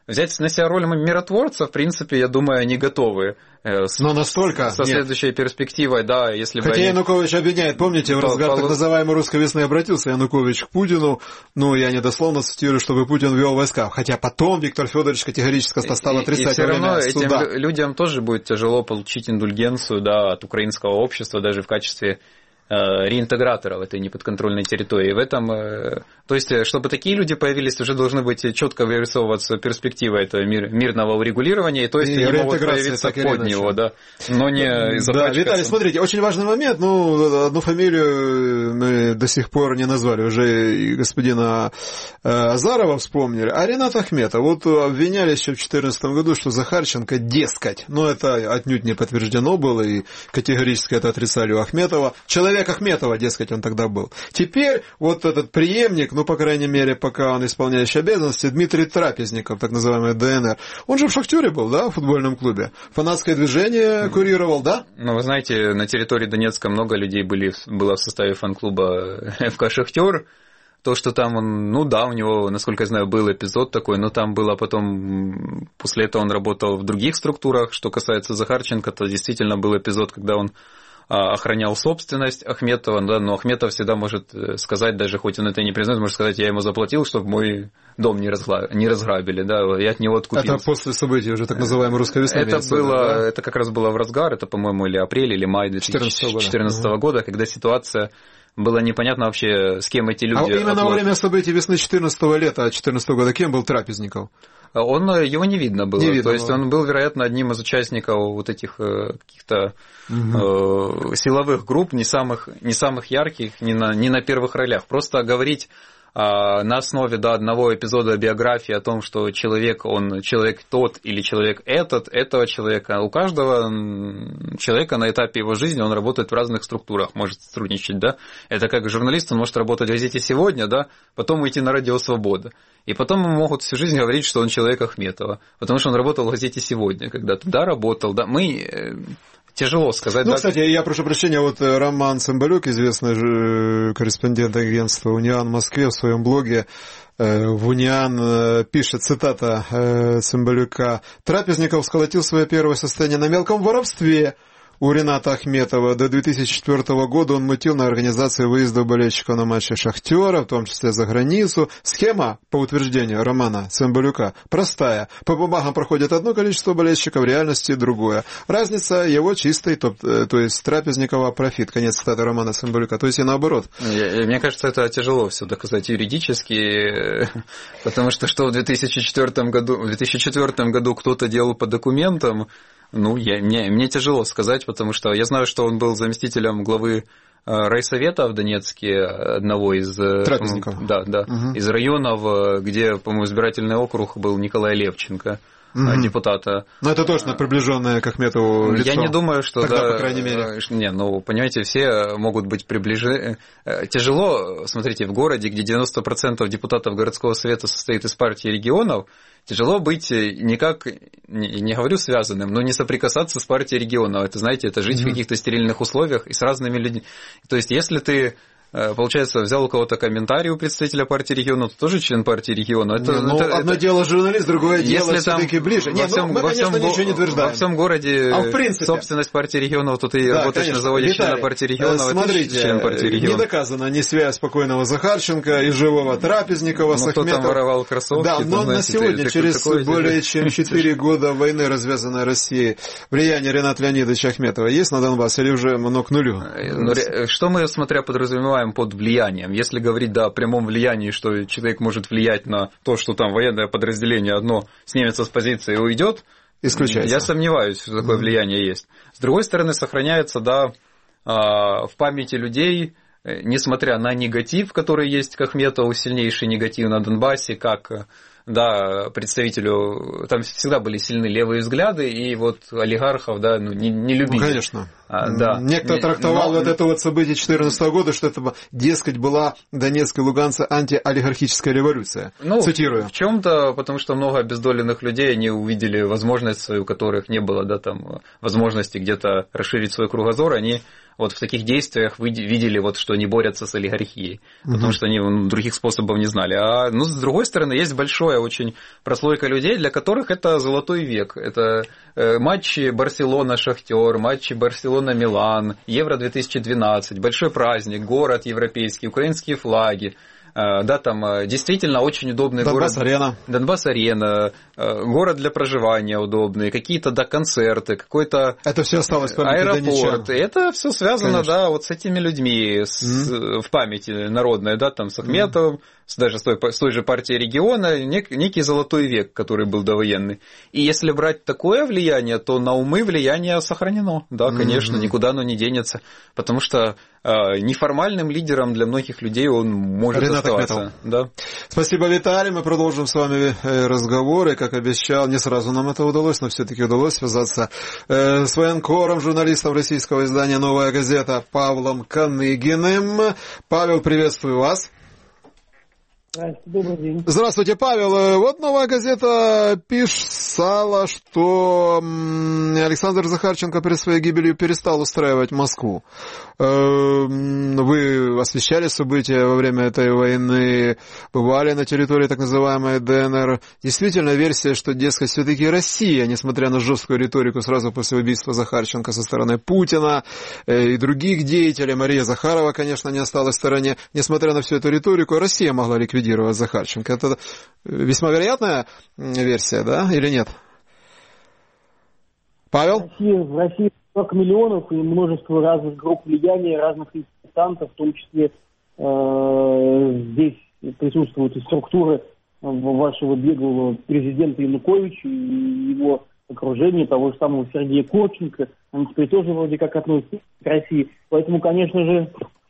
взять на себя роль миротворца, в принципе, я думаю, они готовы. С, Но настолько... Со следующей нет. перспективой, да, если бы Хотя они... Янукович обвиняет, помните, в разгар пол... так называемой русской весны обратился Янукович к Путину, ну, я недословно цитирую, чтобы Путин ввел войска. Хотя потом Виктор Федорович категорически стал отрицать. И, и все равно этим суда. людям тоже будет тяжело получить индульгенцию, да, от украинского общества, даже в качестве реинтеграторов этой неподконтрольной территории. В этом, то есть, чтобы такие люди появились, уже должны быть четко вырисовываться перспектива этого мир, мирного урегулирования, и то есть и они могут появиться под него, да, но не запачкаться. Да, Виталий, смотрите, очень важный момент, ну, одну фамилию мы до сих пор не назвали, уже и господина Азарова вспомнили, а Ренат Ахметов, вот обвиняли еще в две тысячи четырнадцатом году, что Захарченко, дескать, но это отнюдь не подтверждено было, и категорически это отрицали у Ахметова, человек Ахметова, дескать, он тогда был. Теперь вот этот преемник, ну, по крайней мере, пока он исполняющий обязанности, Дмитрий Трапезников, так называемый ДНР, он же в «Шахтере» был, да, в футбольном клубе? Фанатское движение курировал, да? Ну, вы знаете, на территории Донецка много людей были, было в составе фан-клуба эф ка «Шахтер». То, что там он, ну да, у него, насколько я знаю, был эпизод такой, но там было потом, после этого он работал в других структурах. Что касается Захарченко, то действительно был эпизод, когда он охранял собственность Ахметова, да, но Ахметов всегда может сказать, даже хоть он это не признает, может сказать, я ему заплатил, чтобы мой дом не, разгла... не разграбили, да, я от него откупился. Это после событий уже так называемой русской весны. Это было, да? Это как раз было в разгар, это, по-моему, или апрель, или май две тысячи четырнадцатого года, когда ситуация... Было непонятно вообще, с кем эти люди... А именно оплат... во время событий весны четырнадцатого лета, две тысячи четырнадцатого года, кем был Трапезников? Он, его не видно было. Не видно То есть было. Он был, вероятно, одним из участников вот этих каких-то угу. э, силовых групп, не самых, не самых ярких, не на, не на первых ролях. Просто говорить на основе, да, одного эпизода биографии о том, что человек, он человек тот или человек этот, этого человека. У каждого человека на этапе его жизни он работает в разных структурах, может сотрудничать, да. Это как журналист, он может работать в газете «Сегодня», да, потом уйти на радио «Свобода». И потом ему могут всю жизнь говорить, что он человек Ахметова, потому что он работал в газете «Сегодня» когда-то. Да, работал, да. Мы... Тяжело сказать. Ну, да? Кстати, я прошу прощения, вот Роман Цымбалюк, известный же корреспондент агентства «Униан» в Москве, в своем блоге в «Униан» пишет, цитата Цымбалюка: «Трапезников сколотил свое первое состояние на мелком воровстве у Рената Ахметова. До две тысячи четвёртого года он мутил на организации выездов болельщиков на матчи «Шахтера», в том числе за границу. Схема, по утверждению Романа Цымбалюка, простая. По бумагам проходит одно количество болельщиков, в реальности другое. Разница его чистой, то, то есть Трапезникова профит». Конец цитаты Романа Цымбалюка. То есть и наоборот. Мне кажется, это тяжело все доказать юридически, потому что что в две тысячи четвёртом году, в две тысячи четвёртом году кто-то делал по документам, ну, я, мне, мне тяжело сказать, потому что я знаю, что он был заместителем главы райсовета в Донецке, одного из, да, да, угу. из районов, где, по-моему, избирательный округ был Николай Левченко, угу. депутата. Ну, это точно приближенное к Ахметову лицо. Я не думаю, что... Тогда, да, по крайней мере. Не, ну, понимаете, все могут быть приближены. Тяжело, смотрите, в городе, где девяносто процентов депутатов городского совета состоит из партии регионов, тяжело быть никак, не, не говорю связанным, но не соприкасаться с партией регионов. Это, знаете, это жить mm-hmm. в каких-то стерильных условиях и с разными людьми. То есть, если ты, получается, взял у кого-то комментарий у представителя партии региона, то тоже член партии региона. Это, ну, это, одно это... дело журналист, другое дело если все-таки ближе. Нет, всем, ну, мы, конечно, всем, ничего не утверждаем. Во всем городе а в принципе... собственность партии регионов, тут и да, работаешь конечно. на заводе Виталий, члена партии регионов, смотрите, член партии регионов. Не доказана ни связь покойного Захарченко и живого Трапезникова с Ахметовым. Кто там воровал кроссовки? Да, но знаете, на сегодня, ты, через такое более чем четыре года войны, развязанной Россией, влияние Рената Леонидовича Ахметова есть на Донбасс или уже оно к нулю? Ну, что мы, смотря, подразумеваем под влиянием? Если говорить, да, о прямом влиянии, что человек может влиять на то, что там военное подразделение одно снимется с позиции и уйдет, исключается. Я сомневаюсь, что такое mm-hmm. влияние есть. С другой стороны, сохраняется, да, в памяти людей, несмотря на негатив, который есть к Ахметову, сильнейший негатив на Донбассе, как... Да, представителю, там всегда были сильны левые взгляды, и вот олигархов, да, ну, не, не любили. Ну, конечно. А, да. Некто трактовал Но... вот это вот событие две тысячи четырнадцатого года, что это, дескать, была Донецкая и Луганская антиолигархическая революция. Ну, цитирую. В чем-то, потому что много обездоленных людей, они увидели возможность, у которых не было, да, там, возможности где-то расширить свой кругозор, они вот в таких действиях вы видели, вот, что они борются с олигархией, угу. потому что они ну, других способов не знали. А ну, с другой стороны, есть большая очень прослойка людей, для которых это золотой век. Это э, матчи Барселона-Шахтер, матчи Барселона-Милан, Евро две тысячи двенадцать, большой праздник, город европейский, украинские флаги. Да, там действительно очень удобный Донбасс город. Арена. Донбасс-арена, город для проживания удобный, какие-то, да, концерты, какой-то это все осталось в памяти аэропорт. Это все связано, конечно. Да, вот с этими людьми, с, mm-hmm. в памяти народной, да, там, с Ахметовым, mm-hmm. с, даже с той, с той же партией региона, нек, некий золотой век, который был довоенный. И если брать такое влияние, то на умы влияние сохранено. Да, конечно, mm-hmm. никуда оно не денется, потому что э, неформальным лидером для многих людей он может Ренат оставаться. Да. Спасибо, Виталий. Мы продолжим с вами разговоры. Как обещал, не сразу нам это удалось, но все-таки удалось связаться э, с военкором, журналистом российского издания «Новая газета» Павлом Каныгиным. Павел, приветствую вас. Здравствуйте, добрый день. Здравствуйте, Павел. Вот «Новая газета» писала, что Александр Захарченко перед своей гибелью перестал устраивать Москву. Вы освещали события во время этой войны, бывали на территории так называемой ДНР. Действительно, версия, что, дескать, все-таки Россия, несмотря на жесткую риторику сразу после убийства Захарченко со стороны Путина и других деятелей, Мария Захарова, конечно, не осталась в стороне, несмотря на всю эту риторику, Россия могла ликвидировать Захарченко. Это весьма вероятная версия, да, или нет? Павел? В России, в России сорок миллионов и множество разных групп влияния, разных институтов, в том числе э, здесь присутствуют и структуры вашего беглого президента Януковича и его окружения, того же самого Сергея Курченко. Они теперь тоже вроде как относятся к России. Поэтому, конечно же,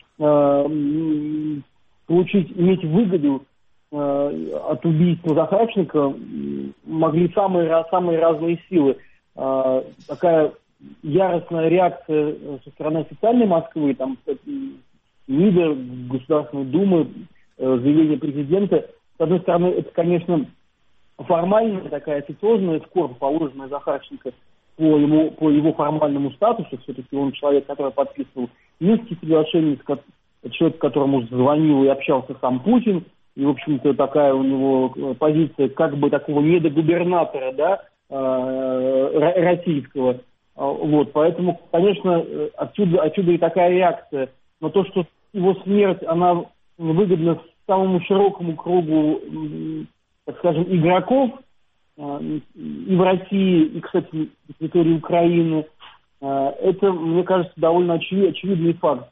э, получить, иметь выгоду э, от убийства Захарченко могли самые, самые разные силы. Э, такая яростная реакция со стороны официальной Москвы, там, МИДа, Государственной Думы, э, заявление президента. С одной стороны, это, конечно, формальная такая официозная скорбь, положенная Захарченко по, ему, по его формальному статусу. Все-таки он человек, который подписывал Минские соглашения, человек, которому звонил и общался сам Путин, и, в общем-то, такая у него позиция как бы такого недогубернатора, да, э, российского. Вот, поэтому, конечно, отсюда, отсюда и такая реакция. Но то, что его смерть, она выгодна самому широкому кругу, так скажем, игроков и в России, и, кстати, на территории Украины, это, мне кажется, довольно очевидный факт.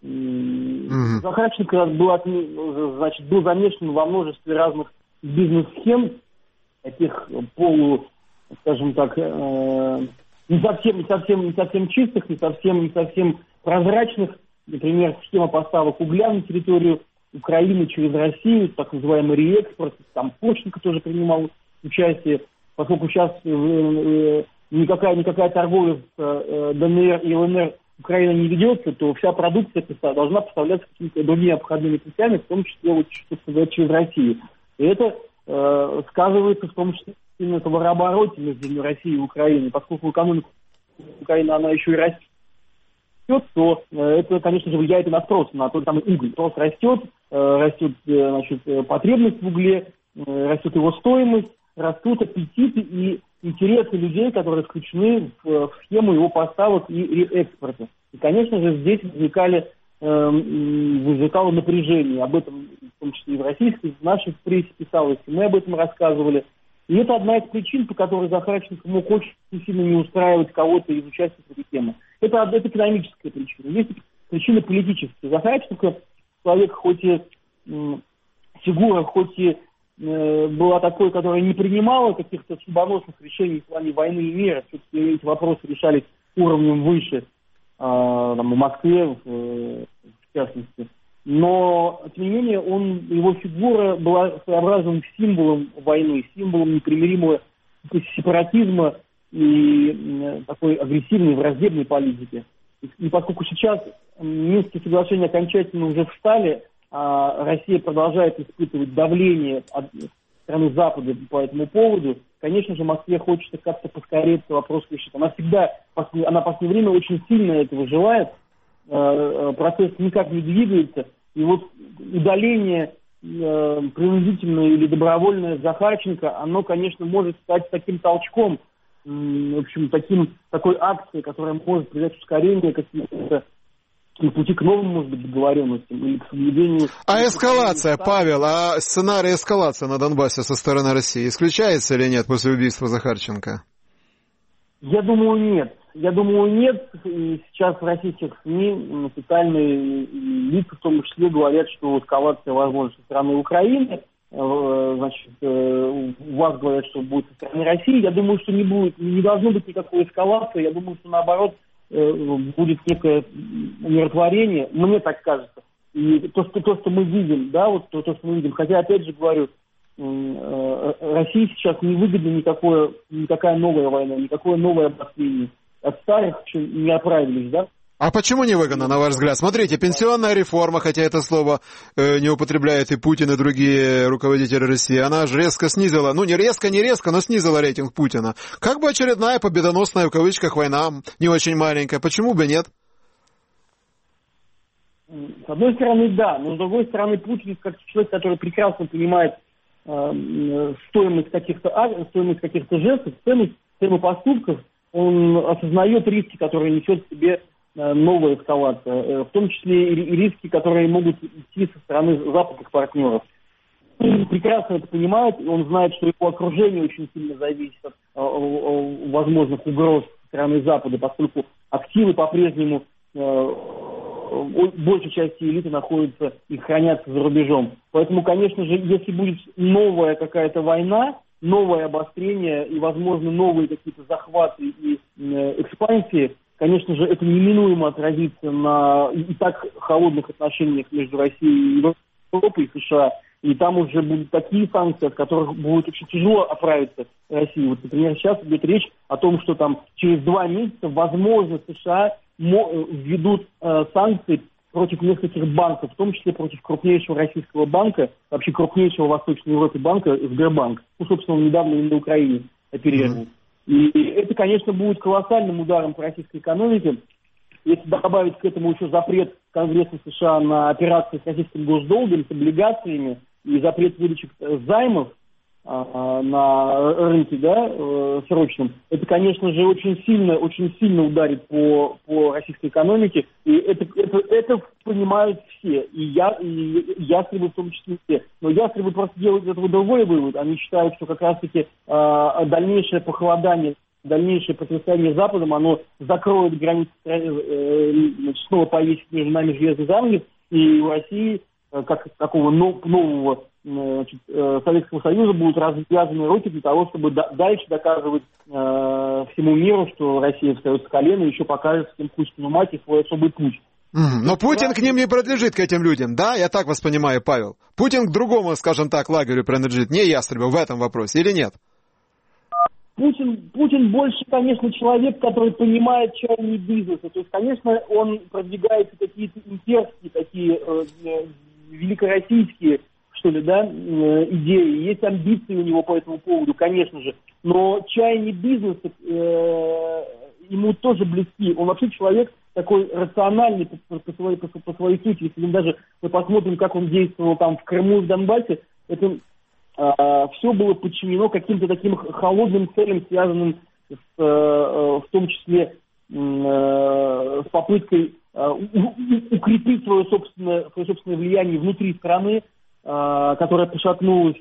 Mm-hmm. Захарченко был, значит, был замешан во множестве разных бизнес-схем, таких полу, скажем так, э, не совсем, не совсем, не совсем чистых, не совсем, не совсем прозрачных. Например, схема поставок угля на территорию Украины через Россию, так называемый реэкспорт, там Курченко тоже принимал участие, поскольку сейчас э, э, никакая, никакая торговля с э, ДНР и ЛНР Украина не ведется, то вся продукция должна поставляться какими-то другими обходными путями, в том числе, вот, что сказать, через Россию. И это э, сказывается в том числе на товарообороте между Россией и Украиной, поскольку экономика Украины, она еще и растет, то э, это, конечно же, влияет и на спрос, на тот самый уголь. Спрос растет, э, растет э, значит, потребность в угле, э, растет его стоимость, растут аппетиты и интересы людей, которые включены в, в схему его поставок и реэкспорта. И, конечно же, здесь возникали, э, возникало напряжение. Об этом, в том числе и в российской, в нашей прессе писалось, и мы об этом рассказывали. И это одна из причин, по которой Захарченко мог очень сильно не устраивать кого-то из участников этой темы. Это, это экономическая причина. Есть причины политические. Захарченко человек, хоть и э, фигура, хоть и была такой, которая не принимала каких-то судьбоносных решений в плане войны и мира. Все-таки эти вопросы решались уровнем выше, э, там, в Москве, в, в частности. Но, тем не менее, он, его фигура была своеобразным символом войны, символом непримиримого сепаратизма и э, такой агрессивной, враждебной политики. И, и поскольку сейчас Минские соглашения окончательно уже встали, а Россия продолжает испытывать давление от страны Запада по этому поводу, конечно же, Москве хочется как-то поскорее этот вопрос решить. Она всегда, она в последнее время очень сильно этого желает, процесс никак не двигается. И вот удаление принудительное или добровольное Захарченко, оно, конечно, может стать таким толчком, в общем, таким, такой акцией, которая может придать ускорение каким-то на пути к новым, может быть, договоренностям или к соблюдению... А эскалация, Павел, а сценарий эскалации на Донбассе со стороны России исключается или нет после убийства Захарченко? Я думаю, нет. Я думаю, нет. И сейчас в российских СМИ официальные лица в том числе говорят, что эскалация возможна со стороны Украины. Значит, у вас говорят, что будет со стороны России. Я думаю, что не будет, не должно быть никакой эскалации. Я думаю, что наоборот будет некое умиротворение. Мне так кажется. И то, что, то, что мы видим, да, вот то, то, что мы видим. Хотя, опять же говорю, России сейчас не выгодна никакое, никакая новая война, никакое новое обострение. От старых еще не оправились, да? А почему не выгодно, на ваш взгляд? Смотрите, пенсионная реформа, хотя это слово э, не употребляет и Путин, и другие руководители России, она же резко снизила, ну не резко, не резко, но снизила рейтинг Путина. Как бы очередная победоносная, в кавычках, война, не очень маленькая, почему бы нет? С одной стороны, да, но с другой стороны, Путин, как человек, который прекрасно понимает э, стоимость каких-то стоимость каких-то жестов, ценность, цену поступков, он осознает риски, которые несет в себе новая эскалация, в том числе и риски, которые могут идти со стороны западных партнеров. Он прекрасно это понимает, и он знает, что его окружение очень сильно зависит от возможных угроз со стороны Запада, поскольку активы по-прежнему большей части элиты находятся и хранятся за рубежом. Поэтому, конечно же, если будет новая какая-то война, новое обострение и, возможно, новые какие-то захваты и экспансии, конечно же, это неминуемо отразится на и так холодных отношениях между Россией и Европой и США. И там уже будут такие санкции, от которых будет очень тяжело оправиться России. Вот, например, сейчас идет речь о том, что там через два месяца, возможно, США введут э, санкции против нескольких банков, в том числе против крупнейшего российского банка, вообще крупнейшего в Восточной Европе банка Сбербанк. Ну, собственно, он недавно и на Украине оперировал. И это, конечно, будет колоссальным ударом по российской экономике. Если добавить к этому еще запрет Конгресса США на операции с российским госдолгом, с облигациями и запрет выдачи займов а, на рынке, да, э, срочном, это, конечно же, очень сильно, очень сильно ударит по, по российской экономике. И это, это, это понимают все. И я, и ястребы в том числе все. Но ястребы просто делают этого другой вывод. Они считают, что как раз-таки э, дальнейшее похолодание, дальнейшее противостояние с Западом, оно закроет границы, э, значит, снова повесит между нами железный занавес, и у России, э, как такого нов, нового значит, э, Советского Союза, будут развязаны руки для того, чтобы да, дальше доказывать э, всему миру, что Россия встает с колена и еще покажет всем Путину мать и свой особый путь. Mm-hmm. Но Путин к ним не принадлежит, к этим людям, да? Я так вас понимаю, Павел. Путин к другому, скажем так, лагерю принадлежит, не ястребу в этом вопросе, или нет? Путин, Путин больше, конечно, человек, который понимает чайный бизнес. То есть, конечно, он продвигает какие-то имперские, такие э, э, великороссийские, что ли, да, э, идеи. Есть амбиции у него по этому поводу, конечно же. Но чайный бизнес э, ему тоже близки. Он вообще человек такой рациональный по, по, своей, по, по своей сути. Если мы даже мы посмотрим, как он действовал там в Крыму и в Донбассе, это... все было подчинено каким-то таким холодным целям, связанным с, в том числе с попыткой укрепить свое собственное, свое собственное влияние внутри страны, которая пошатнулась.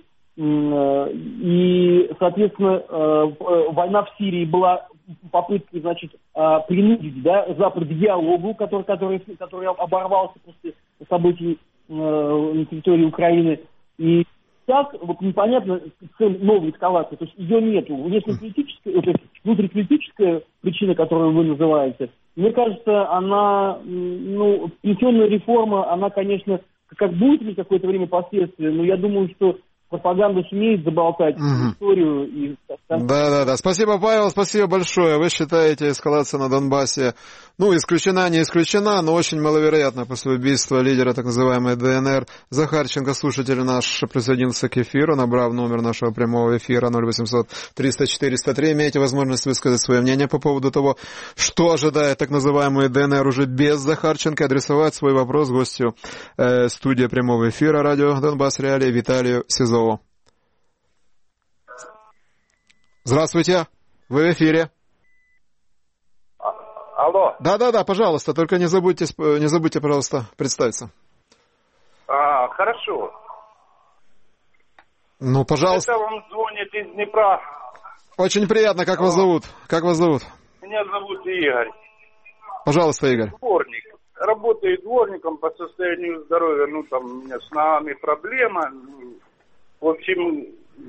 И, соответственно, война в Сирии была попыткой, значит, принудить, да, Запад к диалогу, который, который, который оборвался после событий на территории Украины. И сейчас вот непонятно цель новой эскалации, то есть ее нету. Внешнеполитическая, то есть внутриполитическая причина, которую вы называете, мне кажется, она, ну, пенсионная реформа, она, конечно, как будет иметь какое-то время последствия, но я думаю, что пропаганда сумеет заболтать Угу. историю. И... Да-да-да. Спасибо, Павел, спасибо большое. Вы считаете, эскалация на Донбассе, ну, исключена, не исключена, но очень маловероятно после убийства лидера так называемой ДНР. Захарченко, слушатель наш, присоединился к эфиру, набрав номер нашего прямого эфира ноль восемьсот триста четыреста три. Имеете возможность высказать свое мнение по поводу того, что ожидает так называемую ДНР уже без Захарченко, адресовать свой вопрос гостю э, студии прямого эфира радио Донбасс Реалии Виталию Сизову. Здравствуйте, вы в эфире. Алло. Да-да-да, пожалуйста, только не забудьте, не забудьте, пожалуйста, представиться. А, хорошо. Ну, пожалуйста. Это вам звонит из Днепра. Очень приятно, как вас зовут? Как вас зовут? Меня зовут Игорь. Пожалуйста, Игорь. Дворник. Работаю дворником по состоянию здоровья. Ну, там у меня с ногами проблема. В общем...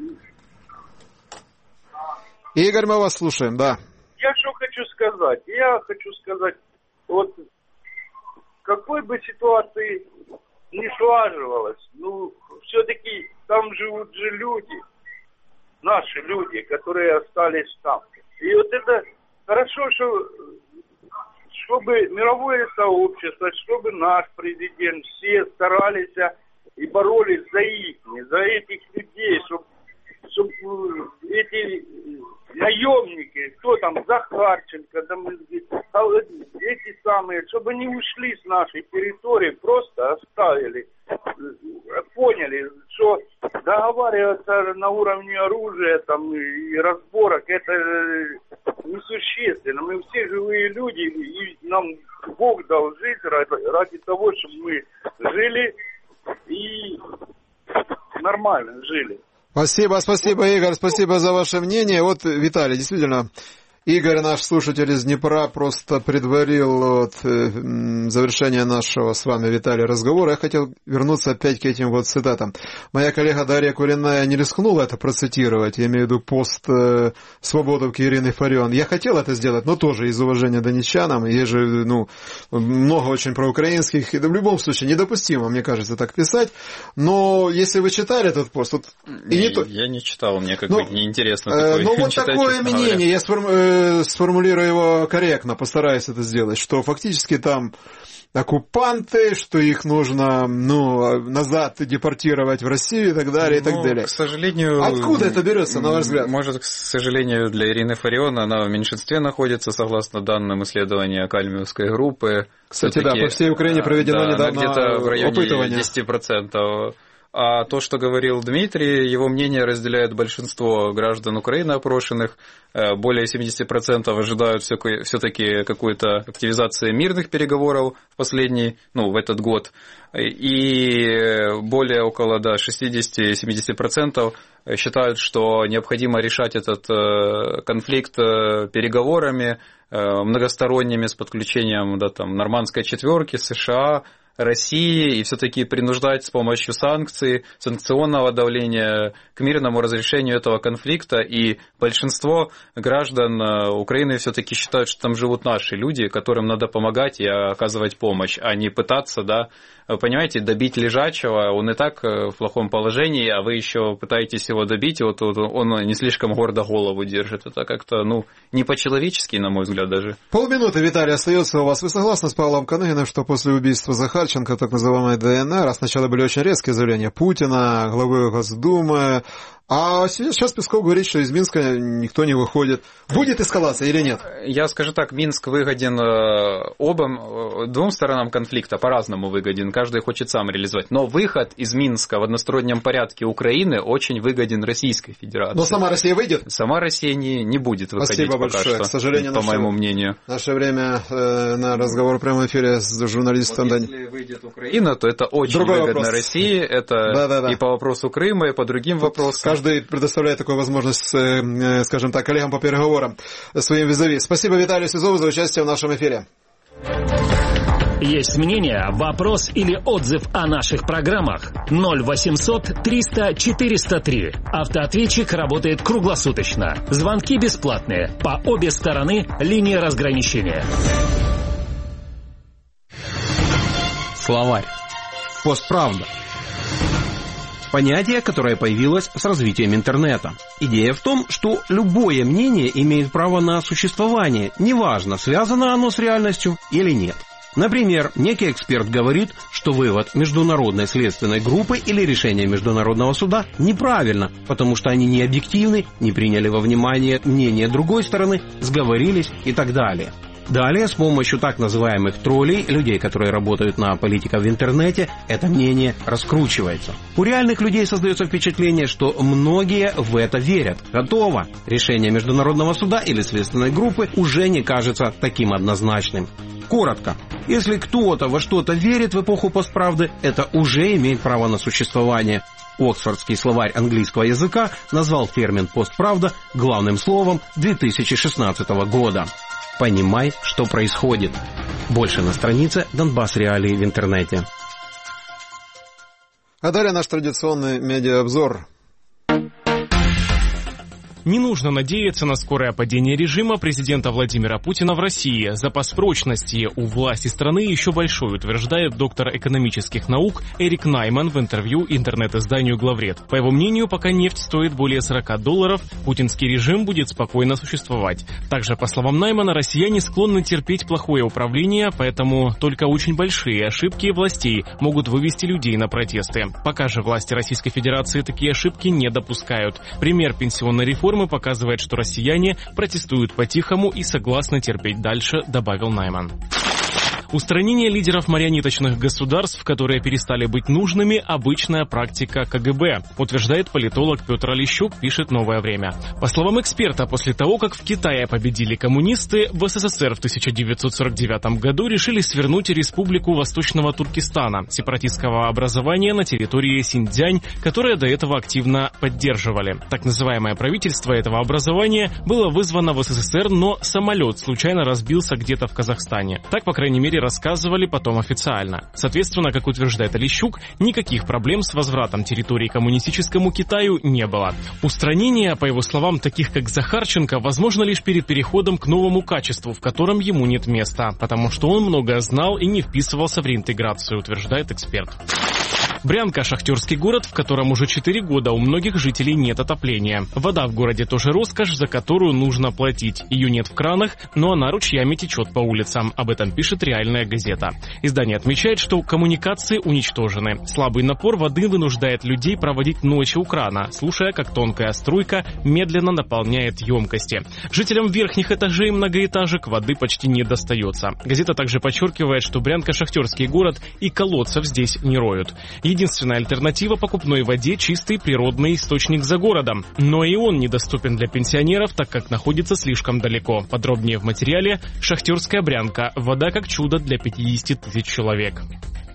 Игорь, мы вас слушаем, да. Я что хочу сказать? Я хочу сказать, вот в какой бы ситуации ни сложилось, ну, все-таки там живут же люди, наши люди, которые остались там. И вот это хорошо, что чтобы мировое сообщество, чтобы наш президент, все старались и боролись за их, за этих людей, чтобы, чтобы эти наемники, кто там, Захарченко, там, эти самые, чтобы они ушли с нашей территории, просто оставили, поняли, что договариваться на уровне оружия там, и разборок, это несущественно. Мы все живые люди, и нам Бог дал жить ради, ради того, чтобы мы жили и нормально жили. Спасибо, спасибо, Игорь, спасибо за ваше мнение. Вот, Виталий, действительно, Игорь, наш слушатель из Днепра, просто предварил вот, завершение нашего с вами, Виталий, разговора. Я хотел вернуться опять к этим вот цитатам. Моя коллега Дарья Кулиная не рискнула это процитировать, я имею в виду пост э, свободовки Ирины Фарион. Я хотел это сделать, но тоже из уважения донечанам. Есть же ну, много очень проукраинских, и в любом случае недопустимо, мне кажется, так писать. Но если вы читали этот пост... Вот, и не, не то... Я не читал, мне как ну, бы неинтересно. Э, такое ну вот читать, такое мнение, я сформулирую сформулирую его корректно, постараюсь это сделать, что фактически там оккупанты, что их нужно ну, назад депортировать в Россию и так далее, и так ну, далее. К сожалению... Откуда это берется, на ваш взгляд? Может, к сожалению, для Ирины Фарион она в меньшинстве находится, согласно данным исследования Кальмиевской группы. Кстати, да, по всей Украине проведено да, недавно где-то в районе опытывание. десять процентов. А то, что говорил Дмитрий, его мнение разделяет большинство граждан Украины опрошенных. Более семьдесят процентов ожидают все-таки какой-то активизации мирных переговоров в последний, ну, в этот год. И более около да, шестьдесят-семьдесят процентов считают, что необходимо решать этот конфликт переговорами многосторонними с подключением да, там, Нормандской четверки, США, России, и все-таки принуждать с помощью санкций, санкционного давления к мирному разрешению этого конфликта. И большинство граждан Украины все-таки считают, что там живут наши люди, которым надо помогать и оказывать помощь, а не пытаться, да, вы понимаете, добить лежачего, он и так в плохом положении, а вы еще пытаетесь его добить, и вот он не слишком гордо голову держит. Это как-то, ну, не по-человечески, на мой взгляд, даже. Полминуты, Виталий, остается у вас. Вы согласны с Павлом Каныгиным, что после убийства Захарченко, так называемой ДНР, а сначала были очень резкие заявления Путина, главы Госдумы, а сейчас Песков говорит, что из Минска никто не выходит. Будет эскалация или нет? Я скажу так, Минск выгоден обом, двум сторонам конфликта, по-разному выгоден, каждый хочет сам реализовать. Но выход из Минска в одностороннем порядке Украины очень выгоден Российской Федерации. Но сама Россия выйдет? Сама Россия не, не будет выходить. Спасибо пока большое. что, к сожалению, по наше, моему мнению. Наше время э, на разговор в прямом эфире с журналистом. Вот если выйдет Украина, то это очень Другой выгодно вопрос. России. Это да, да, да. и по вопросу Крыма, и по другим Тут вопросам. Каждый предоставляет такую возможность, э, скажем так, коллегам по переговорам своим визави. Спасибо Виталию Сизову за участие в нашем эфире. Есть мнение, вопрос или отзыв о наших программах? ноль восемьсот триста четыреста три. Автоответчик работает круглосуточно. Звонки бесплатные. По обе стороны линии разграничения. Словарь. Постправда. Понятие, которое появилось с развитием интернета. Идея в том, что любое мнение имеет право на существование, неважно, связано оно с реальностью или нет. Например, некий эксперт говорит, что вывод международной следственной группы или решение Международного суда неправильно, потому что они не объективны, не приняли во внимание мнение другой стороны, сговорились и так далее. Далее, с помощью так называемых троллей, людей, которые работают на политиков в интернете, это мнение раскручивается. У реальных людей создается впечатление, что многие в это верят. Готово. Решение Международного суда или следственной группы уже не кажется таким однозначным. Коротко. Если кто-то во что-то верит в эпоху постправды, это уже имеет право на существование. Оксфордский словарь английского языка назвал термин «постправда» главным словом две тысячи шестнадцатого года. Понимай, что происходит. Больше на странице Донбасс Реалии в интернете. А далее наш традиционный медиаобзор. Не нужно надеяться на скорое падение режима президента Владимира Путина в России. Запас прочности у власти страны еще большой, утверждает доктор экономических наук Эрик Найман в интервью интернет-изданию «Главред». По его мнению, пока нефть стоит более сорок долларов, путинский режим будет спокойно существовать. Также, по словам Наймана, россияне склонны терпеть плохое управление, поэтому только очень большие ошибки властей могут вывести людей на протесты. Пока же власти Российской Федерации такие ошибки не допускают. Пример пенсионной реформы показывает, что россияне протестуют по-тихому и согласны терпеть дальше, добавил Найман. Устранение лидеров марионеточных государств, которые перестали быть нужными, обычная практика ка гэ бэ, утверждает политолог Петр Олещук, пишет «Новое время». По словам эксперта, после того, как в Китае победили коммунисты, в эс эс эс эр в тысяча девятьсот сорок девятом году решили свернуть Республику Восточного Туркестана, сепаратистского образования на территории Синьцзянь, которое до этого активно поддерживали. Так называемое правительство этого образования было вызвано в эс эс эс эр, но самолет случайно разбился где-то в Казахстане. Так, по крайней мере, рассказывали потом официально. Соответственно, как утверждает Олещук, никаких проблем с возвратом территории коммунистическому Китаю не было. Устранение, по его словам, таких как Захарченко, возможно лишь перед переходом к новому качеству, в котором ему нет места, потому что он многое знал и не вписывался в реинтеграцию, утверждает эксперт. Брянка – шахтерский город, в котором уже четыре года у многих жителей нет отопления. Вода в городе тоже роскошь, за которую нужно платить. Ее нет в кранах, но она ручьями течет по улицам. Об этом пишет «Реальная газета». Издание отмечает, что коммуникации уничтожены. Слабый напор воды вынуждает людей проводить ночи у крана, слушая, как тонкая струйка медленно наполняет емкости. Жителям верхних этажей многоэтажек воды почти не достается. Газета также подчеркивает, что Брянка – шахтерский город и колодцев здесь не роют. Единственная альтернатива покупной воде – чистый природный источник за городом. Но и он недоступен для пенсионеров, так как находится слишком далеко. Подробнее в материале «Шахтерская Брянка. Вода как чудо для пятьдесят тысяч человек».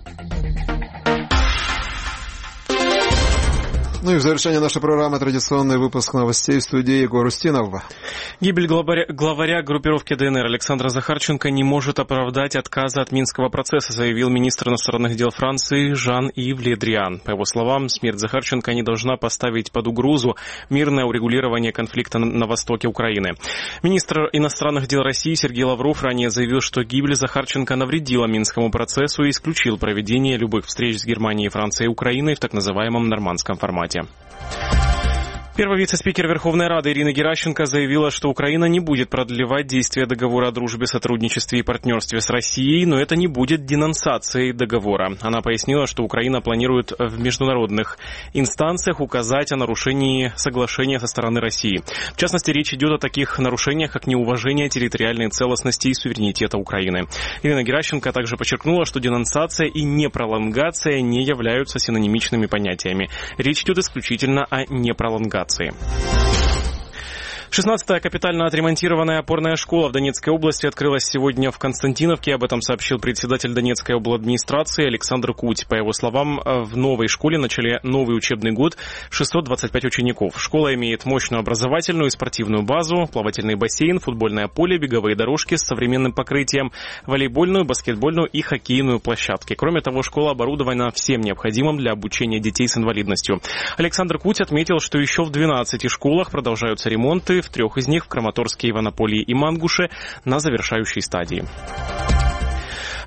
Ну и в завершение нашей программы традиционный выпуск новостей в студии Егор Устинов. Гибель главаря, главаря группировки дэ эн эр Александра Захарченко не может оправдать отказа от Минского процесса, заявил министр иностранных дел Франции Жан-Ив Ле Дриан. По его словам, смерть Захарченко не должна поставить под угрозу мирное урегулирование конфликта на востоке Украины. Министр иностранных дел России Сергей Лавров ранее заявил, что гибель Захарченко навредила Минскому процессу и исключил проведение любых встреч с Германией, Францией и Украиной в так называемом нормандском формате. Первый вице-спикер Верховной Рады Ирина Геращенко заявила, что Украина не будет продлевать действие договора о дружбе, сотрудничестве и партнерстве с Россией, но это не будет денонсацией договора. Она пояснила, что Украина планирует в международных инстанциях указать о нарушении соглашения со стороны России. В частности, речь идет о таких нарушениях, как неуважение территориальной целостности и суверенитета Украины. Ирина Геращенко также подчеркнула, что денонсация и непролонгация не являются синонимичными понятиями. Речь идет исключительно о непролонгации. шестнадцатая капитально отремонтированная опорная школа в Донецкой области открылась сегодня в Константиновке. Об этом сообщил председатель Донецкой обладминистрации Александр Куть. По его словам, в новой школе начали новый учебный год шестьсот двадцать пять учеников. Школа имеет мощную образовательную и спортивную базу, плавательный бассейн, футбольное поле, беговые дорожки с современным покрытием, волейбольную, баскетбольную и хоккейную площадки. Кроме того, школа оборудована всем необходимым для обучения детей с инвалидностью. Александр Куть отметил, что еще в двенадцати школах продолжаются ремонты, в трех из них, в Краматорске, Иванополе и Мангуше, на завершающей стадии. В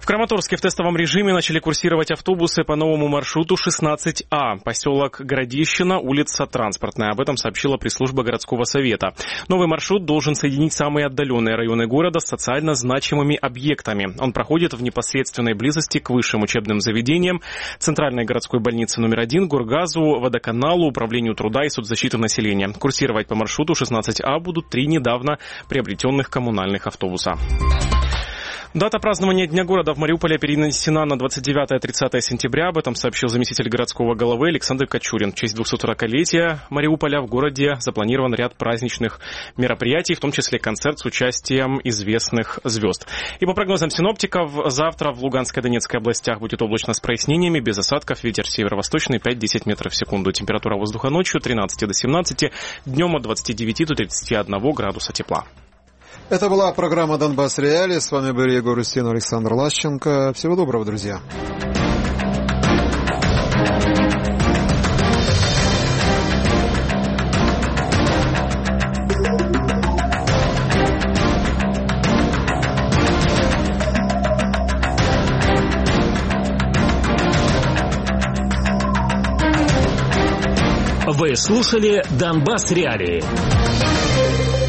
Краматорске в тестовом режиме начали курсировать автобусы по новому маршруту шестнадцать А, поселок Городищино, улица Транспортная. Об этом сообщила пресс-служба городского совета. Новый маршрут должен соединить самые отдаленные районы города с социально значимыми объектами. Он проходит в непосредственной близости к высшим учебным заведениям, Центральной городской больнице номер один, Горгазу, Водоканалу, Управлению труда и соцзащиты населения. Курсировать по маршруту шестнадцать А будут три недавно приобретенных коммунальных автобуса. Дата празднования Дня города в Мариуполе перенесена на двадцать девятое-тридцатое сентября. Об этом сообщил заместитель городского головы Александр Кочурин. В честь двухсотсорокалетия Мариуполя в городе запланирован ряд праздничных мероприятий, в том числе концерт с участием известных звезд. И по прогнозам синоптиков, завтра в Луганской и Донецкой областях будет облачно с прояснениями, без осадков, ветер северо-восточный пять-десять метров в секунду. Температура воздуха ночью тринадцать до семнадцати, днем от двадцати девяти до тридцати одного градуса тепла. Это была программа «Донбасс Реалии». С вами были Егор Устин, Александр Лащенко. Всего доброго, друзья. Вы слушали «Донбасс Реалии».